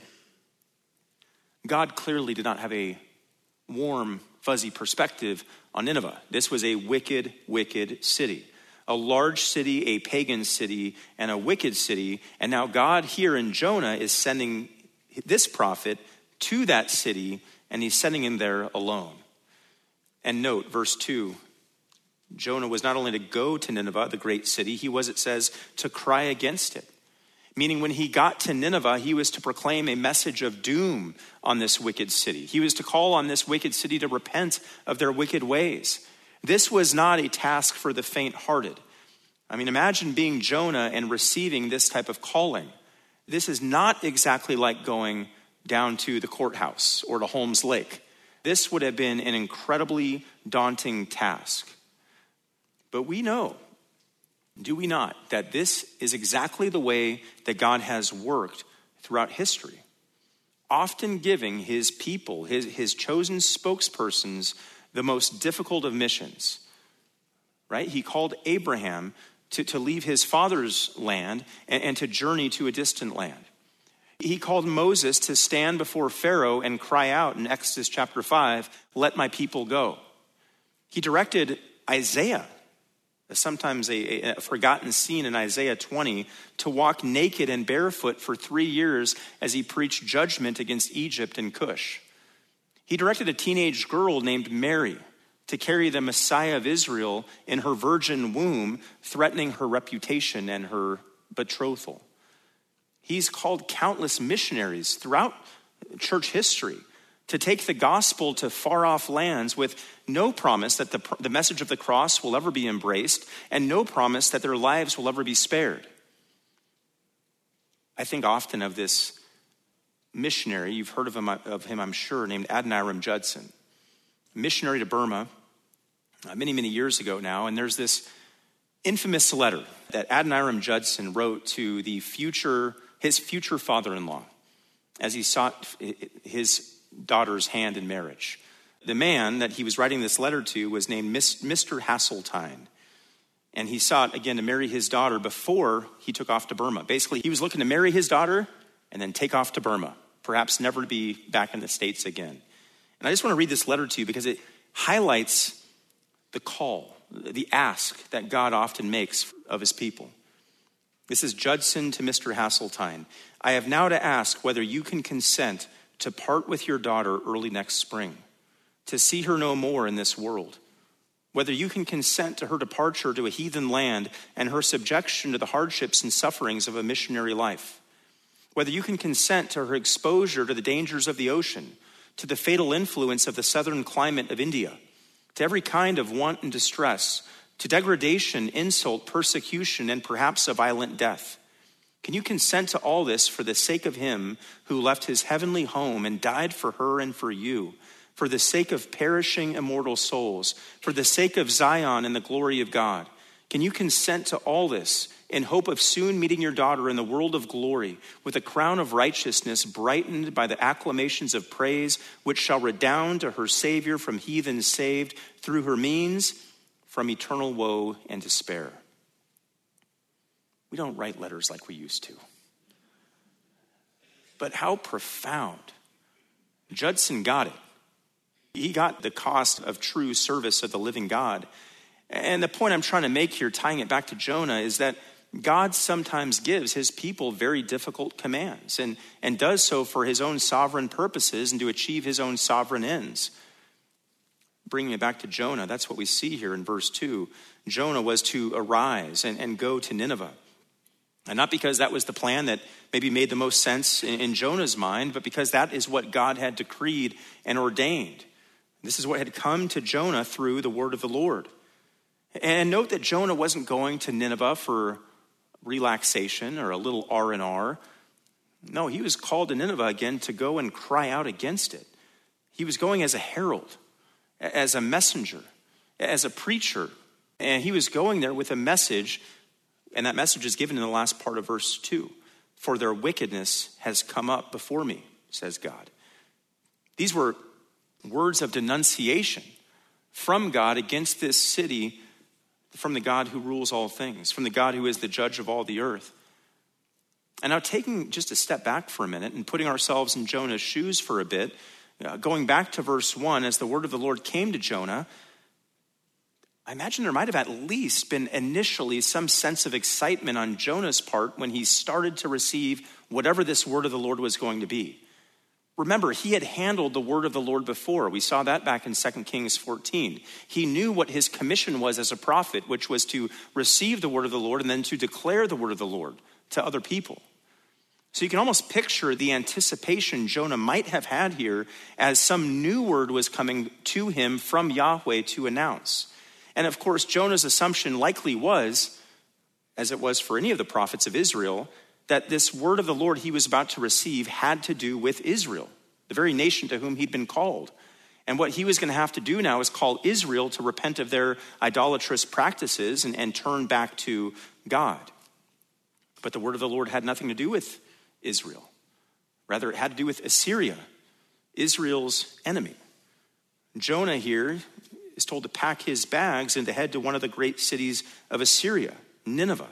God clearly did not have a warm, fuzzy perspective on Nineveh. This was a wicked, wicked city. A large city, a pagan city, and a wicked city. And now God here in Jonah is sending this prophet to that city, and he's sending him there alone. And note, verse 2, Jonah was not only to go to Nineveh, the great city, he was, it says, to cry against it. Meaning when he got to Nineveh, he was to proclaim a message of doom on this wicked city. He was to call on this wicked city to repent of their wicked ways. This was not a task for the faint-hearted. I mean, imagine being Jonah and receiving this type of calling. This is not exactly like going down to the courthouse or to Holmes Lake. This would have been an incredibly daunting task. But we know, do we not, that this is exactly the way that God has worked throughout history, often giving his people, his chosen spokespersons, the most difficult of missions, right? He called Abraham to leave his father's land and to journey to a distant land. He called Moses to stand before Pharaoh and cry out in Exodus chapter 5, "Let my people go." He directed Isaiah, sometimes a forgotten scene in Isaiah 20, to walk naked and barefoot for 3 years as he preached judgment against Egypt and Cush. He directed a teenage girl named Mary to carry the Messiah of Israel in her virgin womb, threatening her reputation and her betrothal. He's called countless missionaries throughout church history to take the gospel to far-off lands with no promise that the message of the cross will ever be embraced and no promise that their lives will ever be spared. I think often of this missionary, you've heard of him, I'm sure, named Adoniram Judson, missionary to Burma many, many years ago now. And there's this infamous letter that Adoniram Judson wrote to his future father-in-law as he sought his daughter's hand in marriage. The man that he was writing this letter to was named Mr. Hasseltine. And he sought, again, to marry his daughter before he took off to Burma. Basically, he was looking to marry his daughter and then take off to Burma, perhaps never to be back in the States again. And I just want to read this letter to you because it highlights the call, the ask that God often makes of his people. This is Judson to Mr. Hasseltine. I have now to ask whether you can consent to part with your daughter early next spring, to see her no more in this world. Whether you can consent to her departure to a heathen land and her subjection to the hardships and sufferings of a missionary life. Whether you can consent to her exposure to the dangers of the ocean, to the fatal influence of the southern climate of India, to every kind of want and distress, to degradation, insult, persecution, and perhaps a violent death. Can you consent to all this for the sake of him who left his heavenly home and died for her and for you, for the sake of perishing immortal souls, for the sake of Zion and the glory of God? Can you consent to all this in hope of soon meeting your daughter in the world of glory with a crown of righteousness brightened by the acclamations of praise, which shall redound to her Savior from heathens saved through her means, from eternal woe and despair? We don't write letters like we used to. But how profound. Judson got it. He got the cost of true service of the living God. And the point I'm trying to make here, tying it back to Jonah, is that God sometimes gives his people very difficult commands and does so for his own sovereign purposes and to achieve his own sovereign ends. Bringing it back to Jonah, that's what we see here in verse 2. Jonah was to arise and go to Nineveh. And not because that was the plan that maybe made the most sense in Jonah's mind, but because that is what God had decreed and ordained. This is what had come to Jonah through the word of the Lord. And note that Jonah wasn't going to Nineveh for relaxation or a little R&R. No, he was called to Nineveh again to go and cry out against it. He was going as a herald, as a messenger, as a preacher. And he was going there with a message, and that message is given in the last part of verse 2. For their wickedness has come up before me, says God. These were words of denunciation from God against this city, from the God who rules all things, from the God who is the judge of all the earth. And now taking just a step back for a minute and putting ourselves in Jonah's shoes for a bit, going back to verse 1, as the word of the Lord came to Jonah, I imagine there might have at least been initially some sense of excitement on Jonah's part when he started to receive whatever this word of the Lord was going to be. Remember, he had handled the word of the Lord before. We saw that back in 2 Kings 14. He knew what his commission was as a prophet, which was to receive the word of the Lord and then to declare the word of the Lord to other people. So you can almost picture the anticipation Jonah might have had here as some new word was coming to him from Yahweh to announce. And of course, Jonah's assumption likely was, as it was for any of the prophets of Israel, that this word of the Lord he was about to receive had to do with Israel, the very nation to whom he'd been called. And what he was going to have to do now is call Israel to repent of their idolatrous practices and turn back to God. But the word of the Lord had nothing to do with Israel. Rather, it had to do with Assyria, Israel's enemy. Jonah here is told to pack his bags and to head to one of the great cities of Assyria, Nineveh.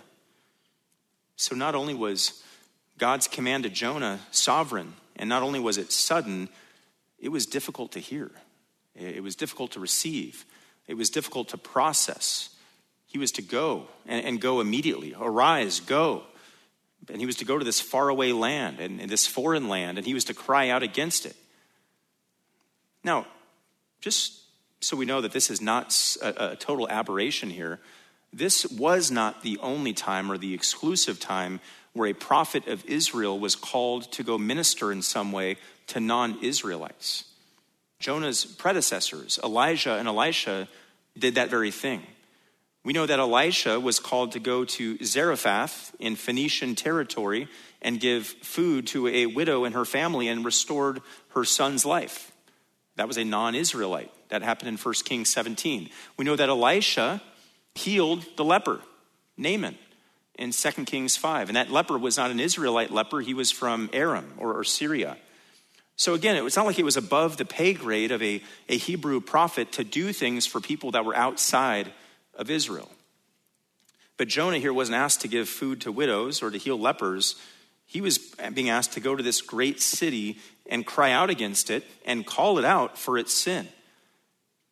So not only was God's command to Jonah sovereign, and not only was it sudden, it was difficult to hear. It was difficult to receive. It was difficult to process. He was to go and go immediately. Arise, go. And he was to go to this faraway land and this foreign land, and he was to cry out against it. Now, just so we know that this is not a total aberration here, this was not the only time or the exclusive time where a prophet of Israel was called to go minister in some way to non-Israelites. Jonah's predecessors, Elijah and Elisha, did that very thing. We know that Elisha was called to go to Zarephath in Phoenician territory and give food to a widow and her family and restored her son's life. That was a non-Israelite. That happened in 1 Kings 17. We know that Elisha healed the leper, Naaman, in 2 Kings 5. And that leper was not an Israelite leper. He was from Aram or Syria. So again, it was not like it was above the pay grade of a Hebrew prophet to do things for people that were outside of Israel. But Jonah here wasn't asked to give food to widows or to heal lepers. He was being asked to go to this great city and cry out against it and call it out for its sin.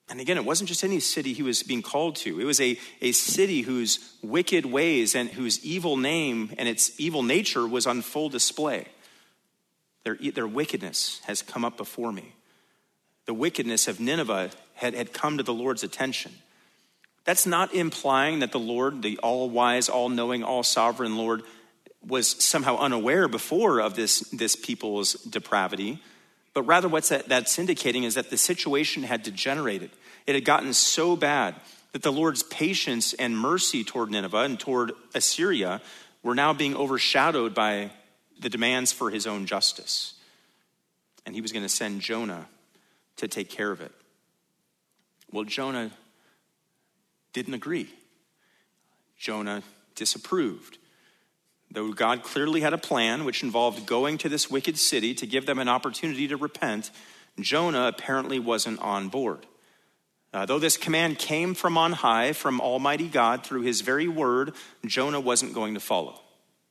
And again, it wasn't just any city he was being called to. It was a city whose wicked ways and whose evil name and its evil nature was on full display. Their wickedness has come up before me. The wickedness of Nineveh had come to the Lord's attention. That's not implying that the Lord, the all-wise, all-knowing, all-sovereign Lord, was somehow unaware before of this people's depravity. But rather that's indicating is that the situation had degenerated. It had gotten so bad that the Lord's patience and mercy toward Nineveh and toward Assyria were now being overshadowed by the demands for his own justice. And he was going to send Jonah to take care of it. Well, Jonah didn't agree. Jonah disapproved. Though God clearly had a plan which involved going to this wicked city to give them an opportunity to repent, Jonah apparently wasn't on board. Though this command came from on high, from Almighty God through his very word, Jonah wasn't going to follow.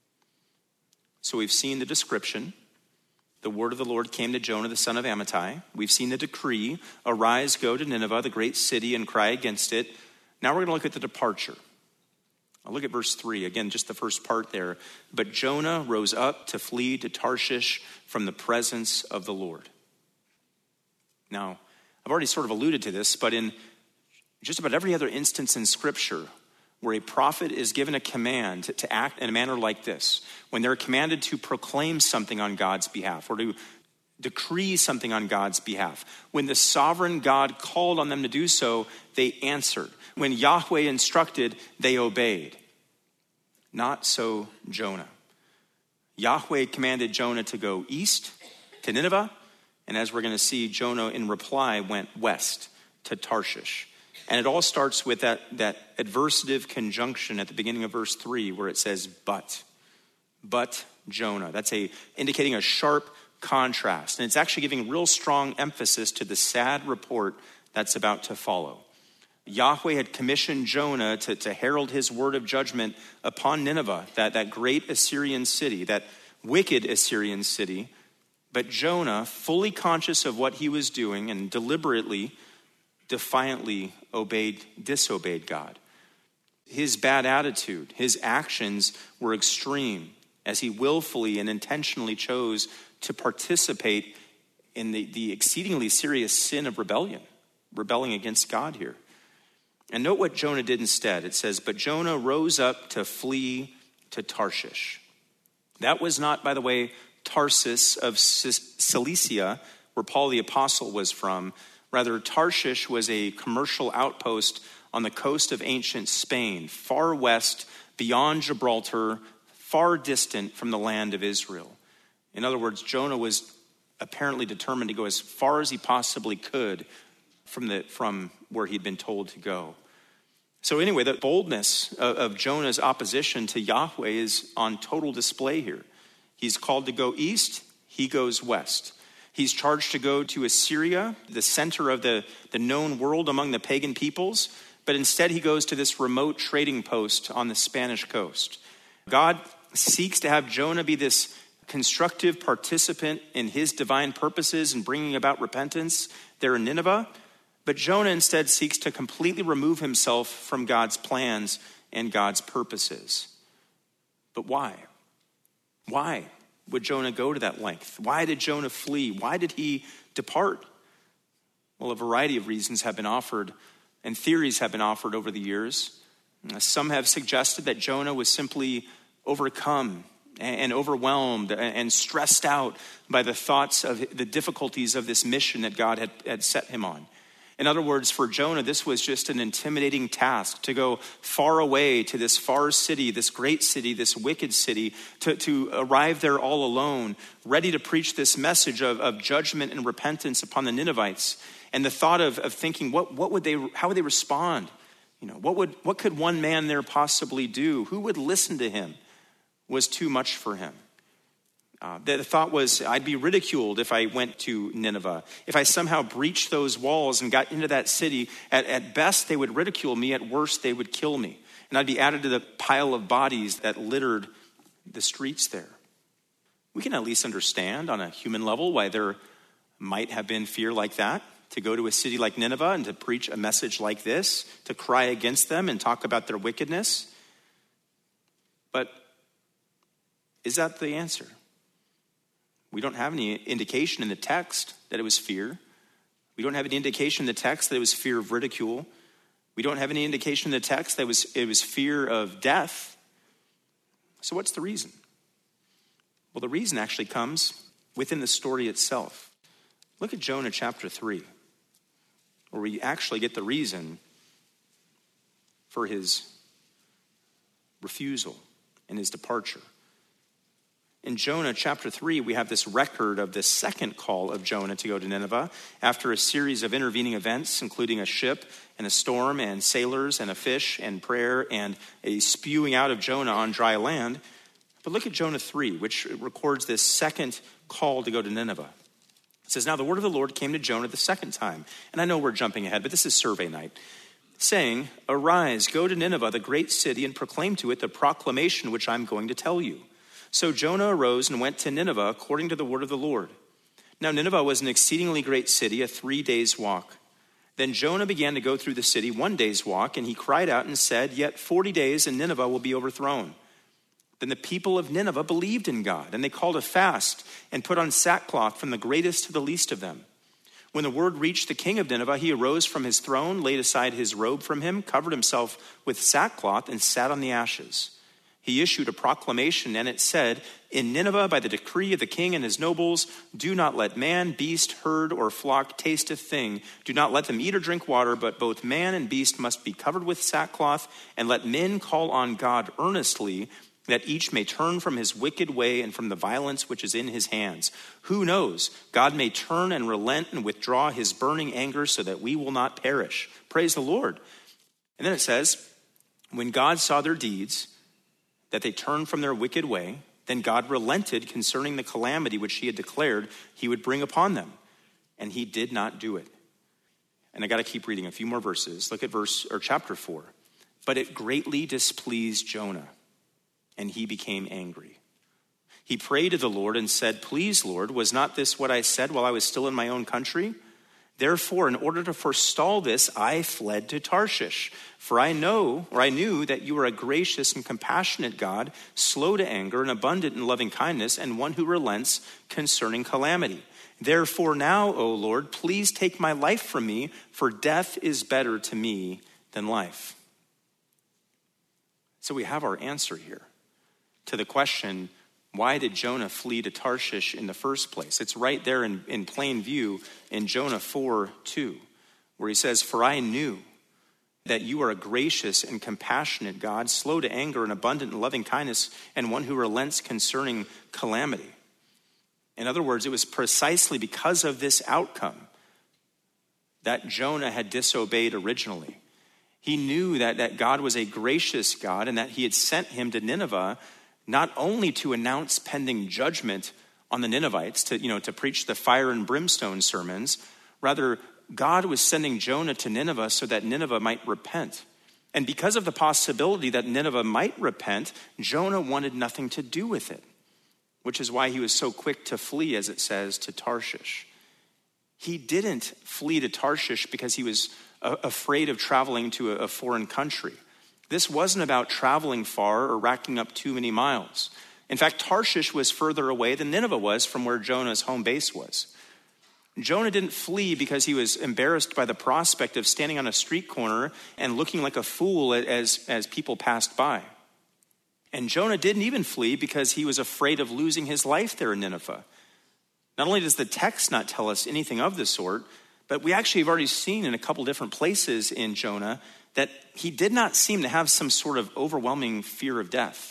So we've seen the description. The word of the Lord came to Jonah, the son of Amittai. We've seen the decree, arise, go to Nineveh, the great city, and cry against it. Now we're going to look at the departure. I'll look at verse 3, again, just the first part there. But Jonah rose up to flee to Tarshish from the presence of the Lord. Now, I've already sort of alluded to this, but in just about every other instance in Scripture where a prophet is given a command to act in a manner like this, when they're commanded to proclaim something on God's behalf or to decree something on God's behalf, when the sovereign God called on them to do so, they answered. When Yahweh instructed, they obeyed. Not so Jonah. Yahweh commanded Jonah to go east to Nineveh, and as we're going to see, Jonah in reply went west to Tarshish. And it all starts with that adversative conjunction at the beginning of verse 3 where it says, but Jonah. That's indicating a sharp contrast. And it's actually giving real strong emphasis to the sad report that's about to follow. Yahweh had commissioned Jonah to herald his word of judgment upon Nineveh, that great Assyrian city, that wicked Assyrian city. But Jonah, fully conscious of what he was doing and deliberately, defiantly disobeyed God. His bad attitude, his actions were extreme as he willfully and intentionally chose to participate in the exceedingly serious sin of rebelling against God here. And note what Jonah did instead. It says, but Jonah rose up to flee to Tarshish. That was not, by the way, Tarsus of Cilicia, where Paul the Apostle was from. Rather, Tarshish was a commercial outpost on the coast of ancient Spain, far west, beyond Gibraltar, far distant from the land of Israel. In other words, Jonah was apparently determined to go as far as he possibly could from where he'd been told to go. So anyway, the boldness of Jonah's opposition to Yahweh is on total display here. He's called to go east, he goes west. He's charged to go to Assyria, the center of the known world among the pagan peoples, but instead he goes to this remote trading post on the Spanish coast. God seeks to have Jonah be this constructive participant in his divine purposes and bringing about repentance there in Nineveh, but Jonah instead seeks to completely remove himself from God's plans and God's purposes. But why? Why would Jonah go to that length? Why did Jonah flee? Why did he depart? Well, a variety of reasons have been offered and theories have been offered over the years. Some have suggested that Jonah was simply overcome and overwhelmed and stressed out by the thoughts of the difficulties of this mission that God had set him on. In other words, for Jonah, this was just an intimidating task to go far away to this far city, this great city, this wicked city, to arrive there all alone, ready to preach this message of judgment and repentance upon the Ninevites. And the thought of thinking, how would they respond? What could one man there possibly do? Who would listen to him? Was too much for him. The thought was, I'd be ridiculed if I went to Nineveh. If I somehow breached those walls and got into that city, at best they would ridicule me, at worst they would kill me. And I'd be added to the pile of bodies that littered the streets there. We can at least understand on a human level why there might have been fear like that. to go to a city like Nineveh and to preach a message like this, to cry against them and talk about their wickedness. But is that the answer? We don't have any indication in the text that it was fear. We don't have any indication in the text that it was fear of ridicule. We don't have any indication in the text that it was fear of death. So what's the reason? Well, the reason actually comes within the story itself. Look at Jonah chapter 3, where we actually get the reason for his refusal and his departure. In Jonah chapter 3, we have this record of the second call of Jonah to go to Nineveh after a series of intervening events, including a ship and a storm and sailors and a fish and prayer and a spewing out of Jonah on dry land. But look at Jonah 3, which records this second call to go to Nineveh. It says, "Now the word of the Lord came to Jonah the second time." And I know we're jumping ahead, but this is survey night. Saying, "Arise, go to Nineveh, the great city, and proclaim to it the proclamation which I'm going to tell you." So Jonah arose and went to Nineveh according to the word of the Lord. Now Nineveh was an exceedingly great city, a 3 days' walk. Then Jonah began to go through the city 1 day's walk, and he cried out and said, "Yet 40 days and Nineveh will be overthrown." Then the people of Nineveh believed in God, and they called a fast and put on sackcloth from the greatest to the least of them. When the word reached the king of Nineveh, he arose from his throne, laid aside his robe from him, covered himself with sackcloth, and sat on the ashes. He issued a proclamation, and it said, "In Nineveh, by the decree of the king and his nobles, do not let man, beast, herd, or flock taste a thing. Do not let them eat or drink water, but both man and beast must be covered with sackcloth, and let men call on God earnestly, that each may turn from his wicked way and from the violence which is in his hands. Who knows? God may turn and relent and withdraw his burning anger so that we will not perish." Praise the Lord. And then it says, "When God saw their deeds, that they turned from their wicked way, then God relented concerning the calamity which he had declared he would bring upon them. And he did not do it." And I got to keep reading a few more verses. Look at chapter 4. "But it greatly displeased Jonah, and he became angry. He prayed to the Lord and said, 'Please, Lord, was not this what I said while I was still in my own country? Therefore, in order to forestall this, I fled to Tarshish. For I knew that you are a gracious and compassionate God, slow to anger and abundant in loving kindness, and one who relents concerning calamity. Therefore now, O Lord, please take my life from me, for death is better to me than life.'" So we have our answer here to the question, why did Jonah flee to Tarshish in the first place? It's right there in plain view in Jonah 4:2, where he says, "For I knew that you are a gracious and compassionate God, slow to anger and abundant in loving kindness, and one who relents concerning calamity." In other words, it was precisely because of this outcome that Jonah had disobeyed originally. He knew that God was a gracious God and that he had sent him to Nineveh not only to announce pending judgment on the Ninevites, to preach the fire and brimstone sermons. Rather, God was sending Jonah to Nineveh so that Nineveh might repent. And because of the possibility that Nineveh might repent, Jonah wanted nothing to do with it, which is why he was so quick to flee, as it says, to Tarshish. He didn't flee to Tarshish because he was afraid of traveling to a foreign country. This wasn't about traveling far or racking up too many miles. In fact, Tarshish was further away than Nineveh was from where Jonah's home base was. Jonah didn't flee because he was embarrassed by the prospect of standing on a street corner and looking like a fool as people passed by. And Jonah didn't even flee because he was afraid of losing his life there in Nineveh. Not only does the text not tell us anything of the sort, but we actually have already seen in a couple different places in Jonah that he did not seem to have some sort of overwhelming fear of death.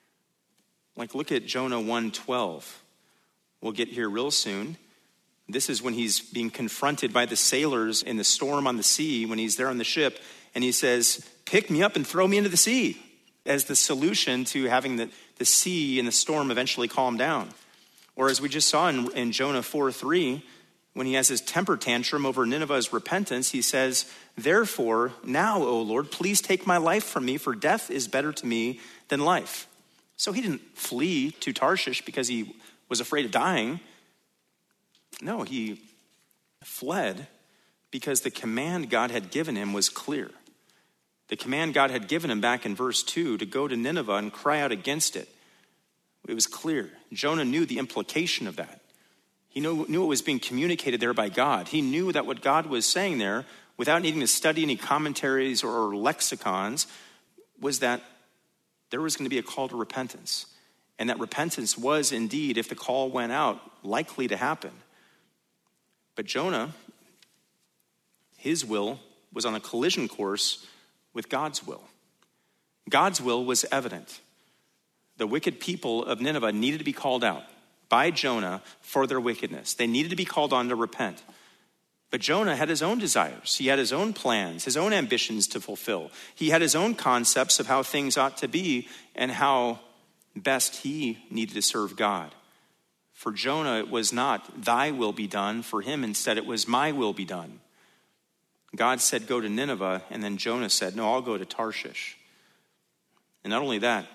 Like, look at Jonah 1:12. We'll get here real soon. This is when he's being confronted by the sailors in the storm on the sea, when he's there on the ship, and he says, "Pick me up and throw me into the sea," as the solution to having the sea and the storm eventually calm down. Or as we just saw in Jonah 4:3, when he has his temper tantrum over Nineveh's repentance, he says, "Therefore, now, O Lord, please take my life from me, for death is better to me than life." So he didn't flee to Tarshish because he was afraid of dying. No, he fled Because the command God had given him was clear. The command God had given him back in verse 2 to go to Nineveh and cry out against it. It was clear. Jonah knew the implication of that. He knew what was being communicated there by God. He knew that what God was saying there, without needing to study any commentaries or lexicons, was that there was going to be a call to repentance. And that repentance was indeed, if the call went out, likely to happen. But Jonah, his will was on a collision course with God's will. God's will was evident. The wicked people of Nineveh needed to be called out by Jonah for their wickedness. They needed to be called on to repent. But Jonah had his own desires. He had his own plans, his own ambitions to fulfill. He had his own concepts of how things ought to be and how best he needed to serve God. For Jonah, it was not thy will be done. For him, instead, it was my will be done. God said, go to Nineveh, and then Jonah said, no, I'll go to Tarshish. And not only that,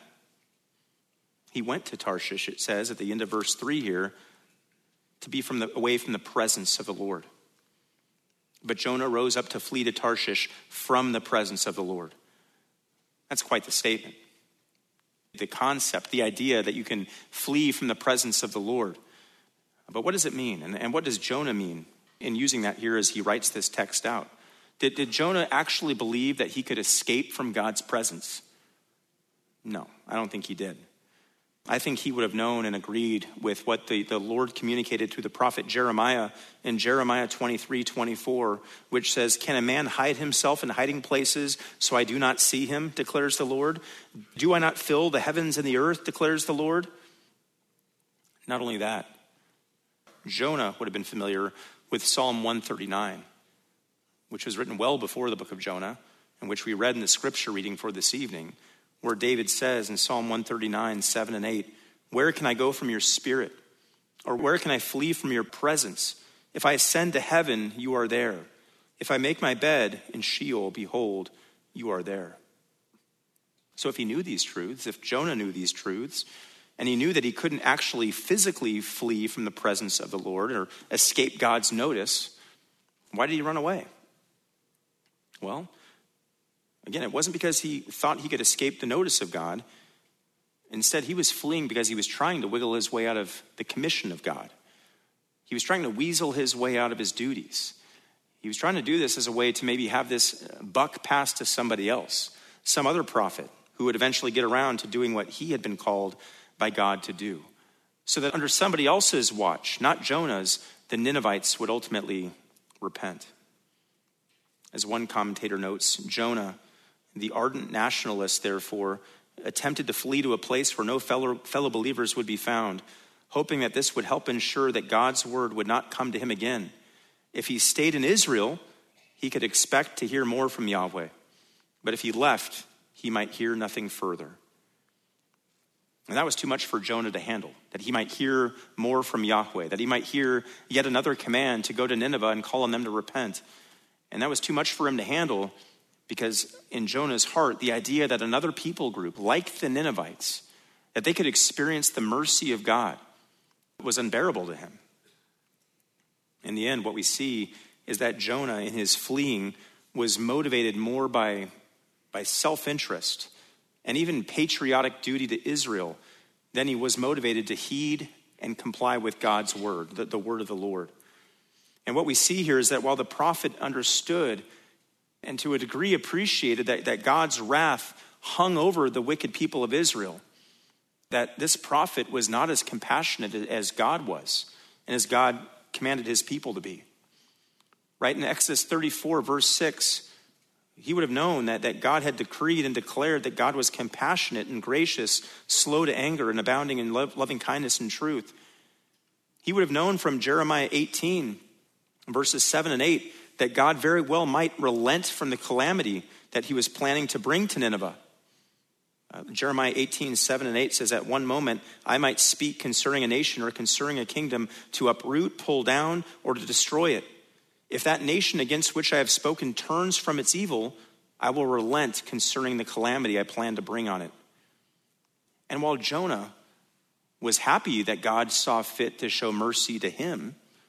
he went to Tarshish, it says at the end of verse 3 here, to be away from the presence of the Lord. But Jonah rose up to flee to Tarshish from the presence of the Lord. That's quite the statement. The concept, the idea that you can flee from the presence of the Lord. But what does it mean? And what does Jonah mean in using that here as he writes this text out? Did Jonah actually believe that he could escape from God's presence? No, I don't think he did. I think he would have known and agreed with what the Lord communicated through the prophet Jeremiah in Jeremiah 23:24, which says, can a man hide himself in hiding places so I do not see him, declares the Lord? Do I not fill the heavens and the earth, declares the Lord? Not only that, Jonah would have been familiar with Psalm 139, which was written well before the book of Jonah, and which we read in the scripture reading for this evening, where David says in Psalm 139, 7 and 8, where can I go from your spirit? Or where can I flee from your presence? If I ascend to heaven, you are there. If I make my bed in Sheol, behold, you are there. So if he knew these truths, if Jonah knew these truths, and he knew that he couldn't actually physically flee from the presence of the Lord or escape God's notice, why did he run away? Well, again, it wasn't because he thought he could escape the notice of God. Instead, he was fleeing because he was trying to wiggle his way out of the commission of God. He was trying to weasel his way out of his duties. He was trying to do this as a way to maybe have this buck passed to somebody else, some other prophet who would eventually get around to doing what he had been called by God to do. So that under somebody else's watch, not Jonah's, the Ninevites would ultimately repent. As one commentator notes, Jonah, the ardent nationalist, therefore, attempted to flee to a place where no fellow believers would be found, hoping that this would help ensure that God's word would not come to him again. If he stayed in Israel, he could expect to hear more from Yahweh. But if he left, he might hear nothing further. And that was too much for Jonah to handle, that he might hear more from Yahweh, that he might hear yet another command to go to Nineveh and call on them to repent. And that was too much for him to handle because in Jonah's heart, the idea that another people group, like the Ninevites, that they could experience the mercy of God was unbearable to him. In the end, what we see is that Jonah, in his fleeing, was motivated more by self-interest and even patriotic duty to Israel than he was motivated to heed and comply with God's word, the word of the Lord. And what we see here is that while the prophet understood and to a degree appreciated that God's wrath hung over the wicked people of Israel, that this prophet was not as compassionate as God was and as God commanded his people to be. Right in Exodus 34, verse 6, he would have known that God had decreed and declared that God was compassionate and gracious, slow to anger, and abounding in loving kindness and truth. He would have known from Jeremiah 18, verses 7 and 8, that God very well might relent from the calamity that he was planning to bring to Nineveh. Jeremiah 18, 7 and 8 says, at one moment, I might speak concerning a nation or concerning a kingdom to uproot, pull down, or to destroy it. If that nation against which I have spoken turns from its evil, I will relent concerning the calamity I plan to bring on it. And while Jonah was happy that God saw fit to show mercy to him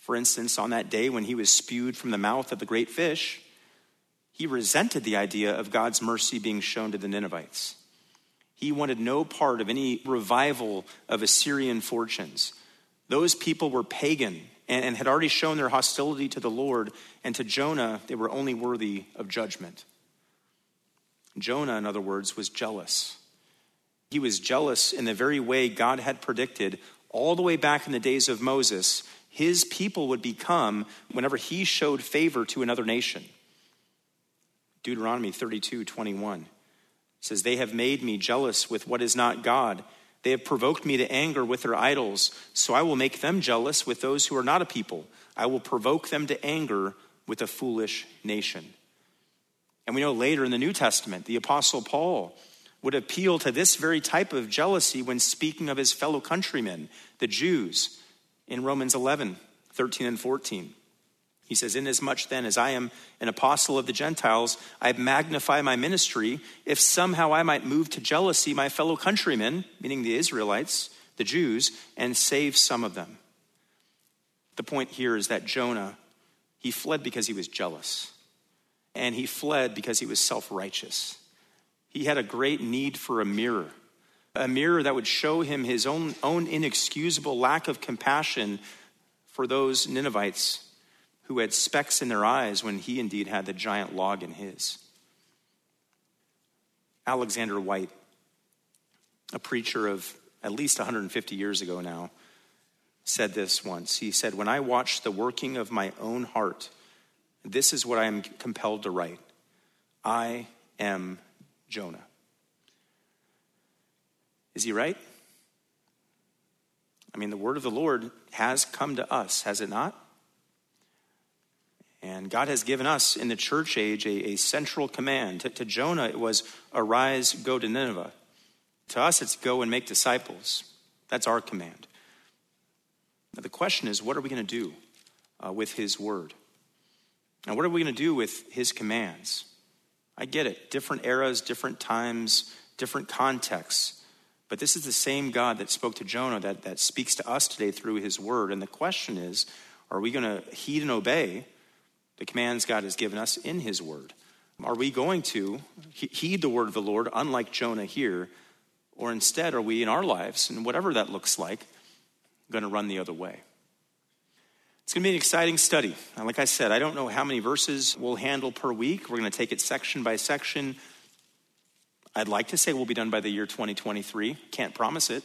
For instance, on that day when he was spewed from the mouth of the great fish, he resented the idea of God's mercy being shown to the Ninevites. He wanted no part of any revival of Assyrian fortunes. Those people were pagan and had already shown their hostility to the Lord, and to Jonah, they were only worthy of judgment. Jonah, in other words, was jealous. He was jealous in the very way God had predicted all the way back in the days of Moses, his people would become whenever he showed favor to another nation. Deuteronomy 32:21 says, "They have made me jealous with what is not God. They have provoked me to anger with their idols. So I will make them jealous with those who are not a people. I will provoke them to anger with a foolish nation." And we know later in the New Testament, the Apostle Paul would appeal to this very type of jealousy when speaking of his fellow countrymen, the Jews, in Romans 11:13 and 14. He says, "Inasmuch then as I am an apostle of the Gentiles, I magnify my ministry, if somehow I might move to jealousy my fellow countrymen," meaning the Israelites, the Jews, "and save some of them." The point here is that Jonah, he fled because he was jealous. And he fled because he was self-righteous. He had a great need for a mirror that would show him his own inexcusable lack of compassion for those Ninevites who had specks in their eyes when he indeed had the giant log in his. Alexander White, a preacher of at least 150 years ago now, said this once. He said, "When I watch the working of my own heart, this is what I am compelled to write. I am Jonah." Is he right? I mean, the word of the Lord has come to us, has it not? And God has given us in the church age a central command. To Jonah, it was, "Arise, go to Nineveh." To us, it's go and make disciples. That's our command. Now, the question is, what are we going to do with his word? And what are we going to do with his commands? I get it. Different eras, different times, different contexts. But this is the same God that spoke to Jonah that speaks to us today through his word. And the question is, are we going to heed and obey the commands God has given us in his word? Are we going to heed the word of the Lord, unlike Jonah here? Or instead, are we in our lives, and whatever that looks like, going to run the other way? It's going to be an exciting study. And like I said, I don't know how many verses we'll handle per week. We're going to take it section by section. I'd like to say we'll be done by the year 2023. Can't promise it.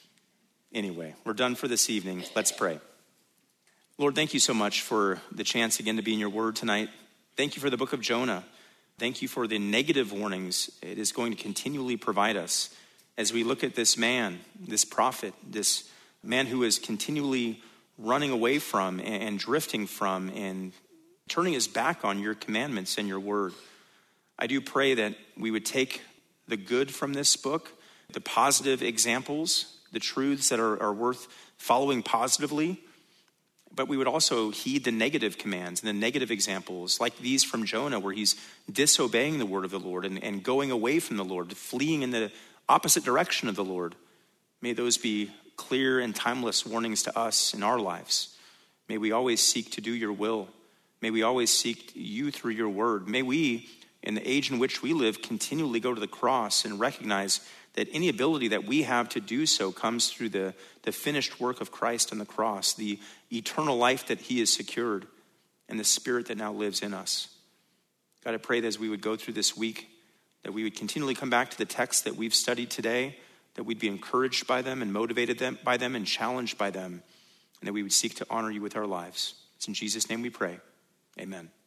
Anyway, we're done for this evening. Let's pray. Lord, thank you so much for the chance again to be in your word tonight. Thank you for the book of Jonah. Thank you for the negative warnings it is going to continually provide us as we look at this man, this prophet, this man who is continually running away from and drifting from and turning his back on your commandments and your word. I do pray that we would take the good from this book, the positive examples, the truths that are worth following positively, but we would also heed the negative commands and the negative examples like these from Jonah, where he's disobeying the word of the Lord and going away from the Lord, fleeing in the opposite direction of the Lord. May those be clear and timeless warnings to us in our lives. May we always seek to do your will. May we always seek you through your word. May we, in the age in which we live, continually go to the cross and recognize that any ability that we have to do so comes through the finished work of Christ on the cross, the eternal life that he has secured, and the Spirit that now lives in us. God, I pray that as we would go through this week, that we would continually come back to the texts that we've studied today, that we'd be encouraged by them and motivated by them and challenged by them, and that we would seek to honor you with our lives. It's in Jesus' name we pray. Amen.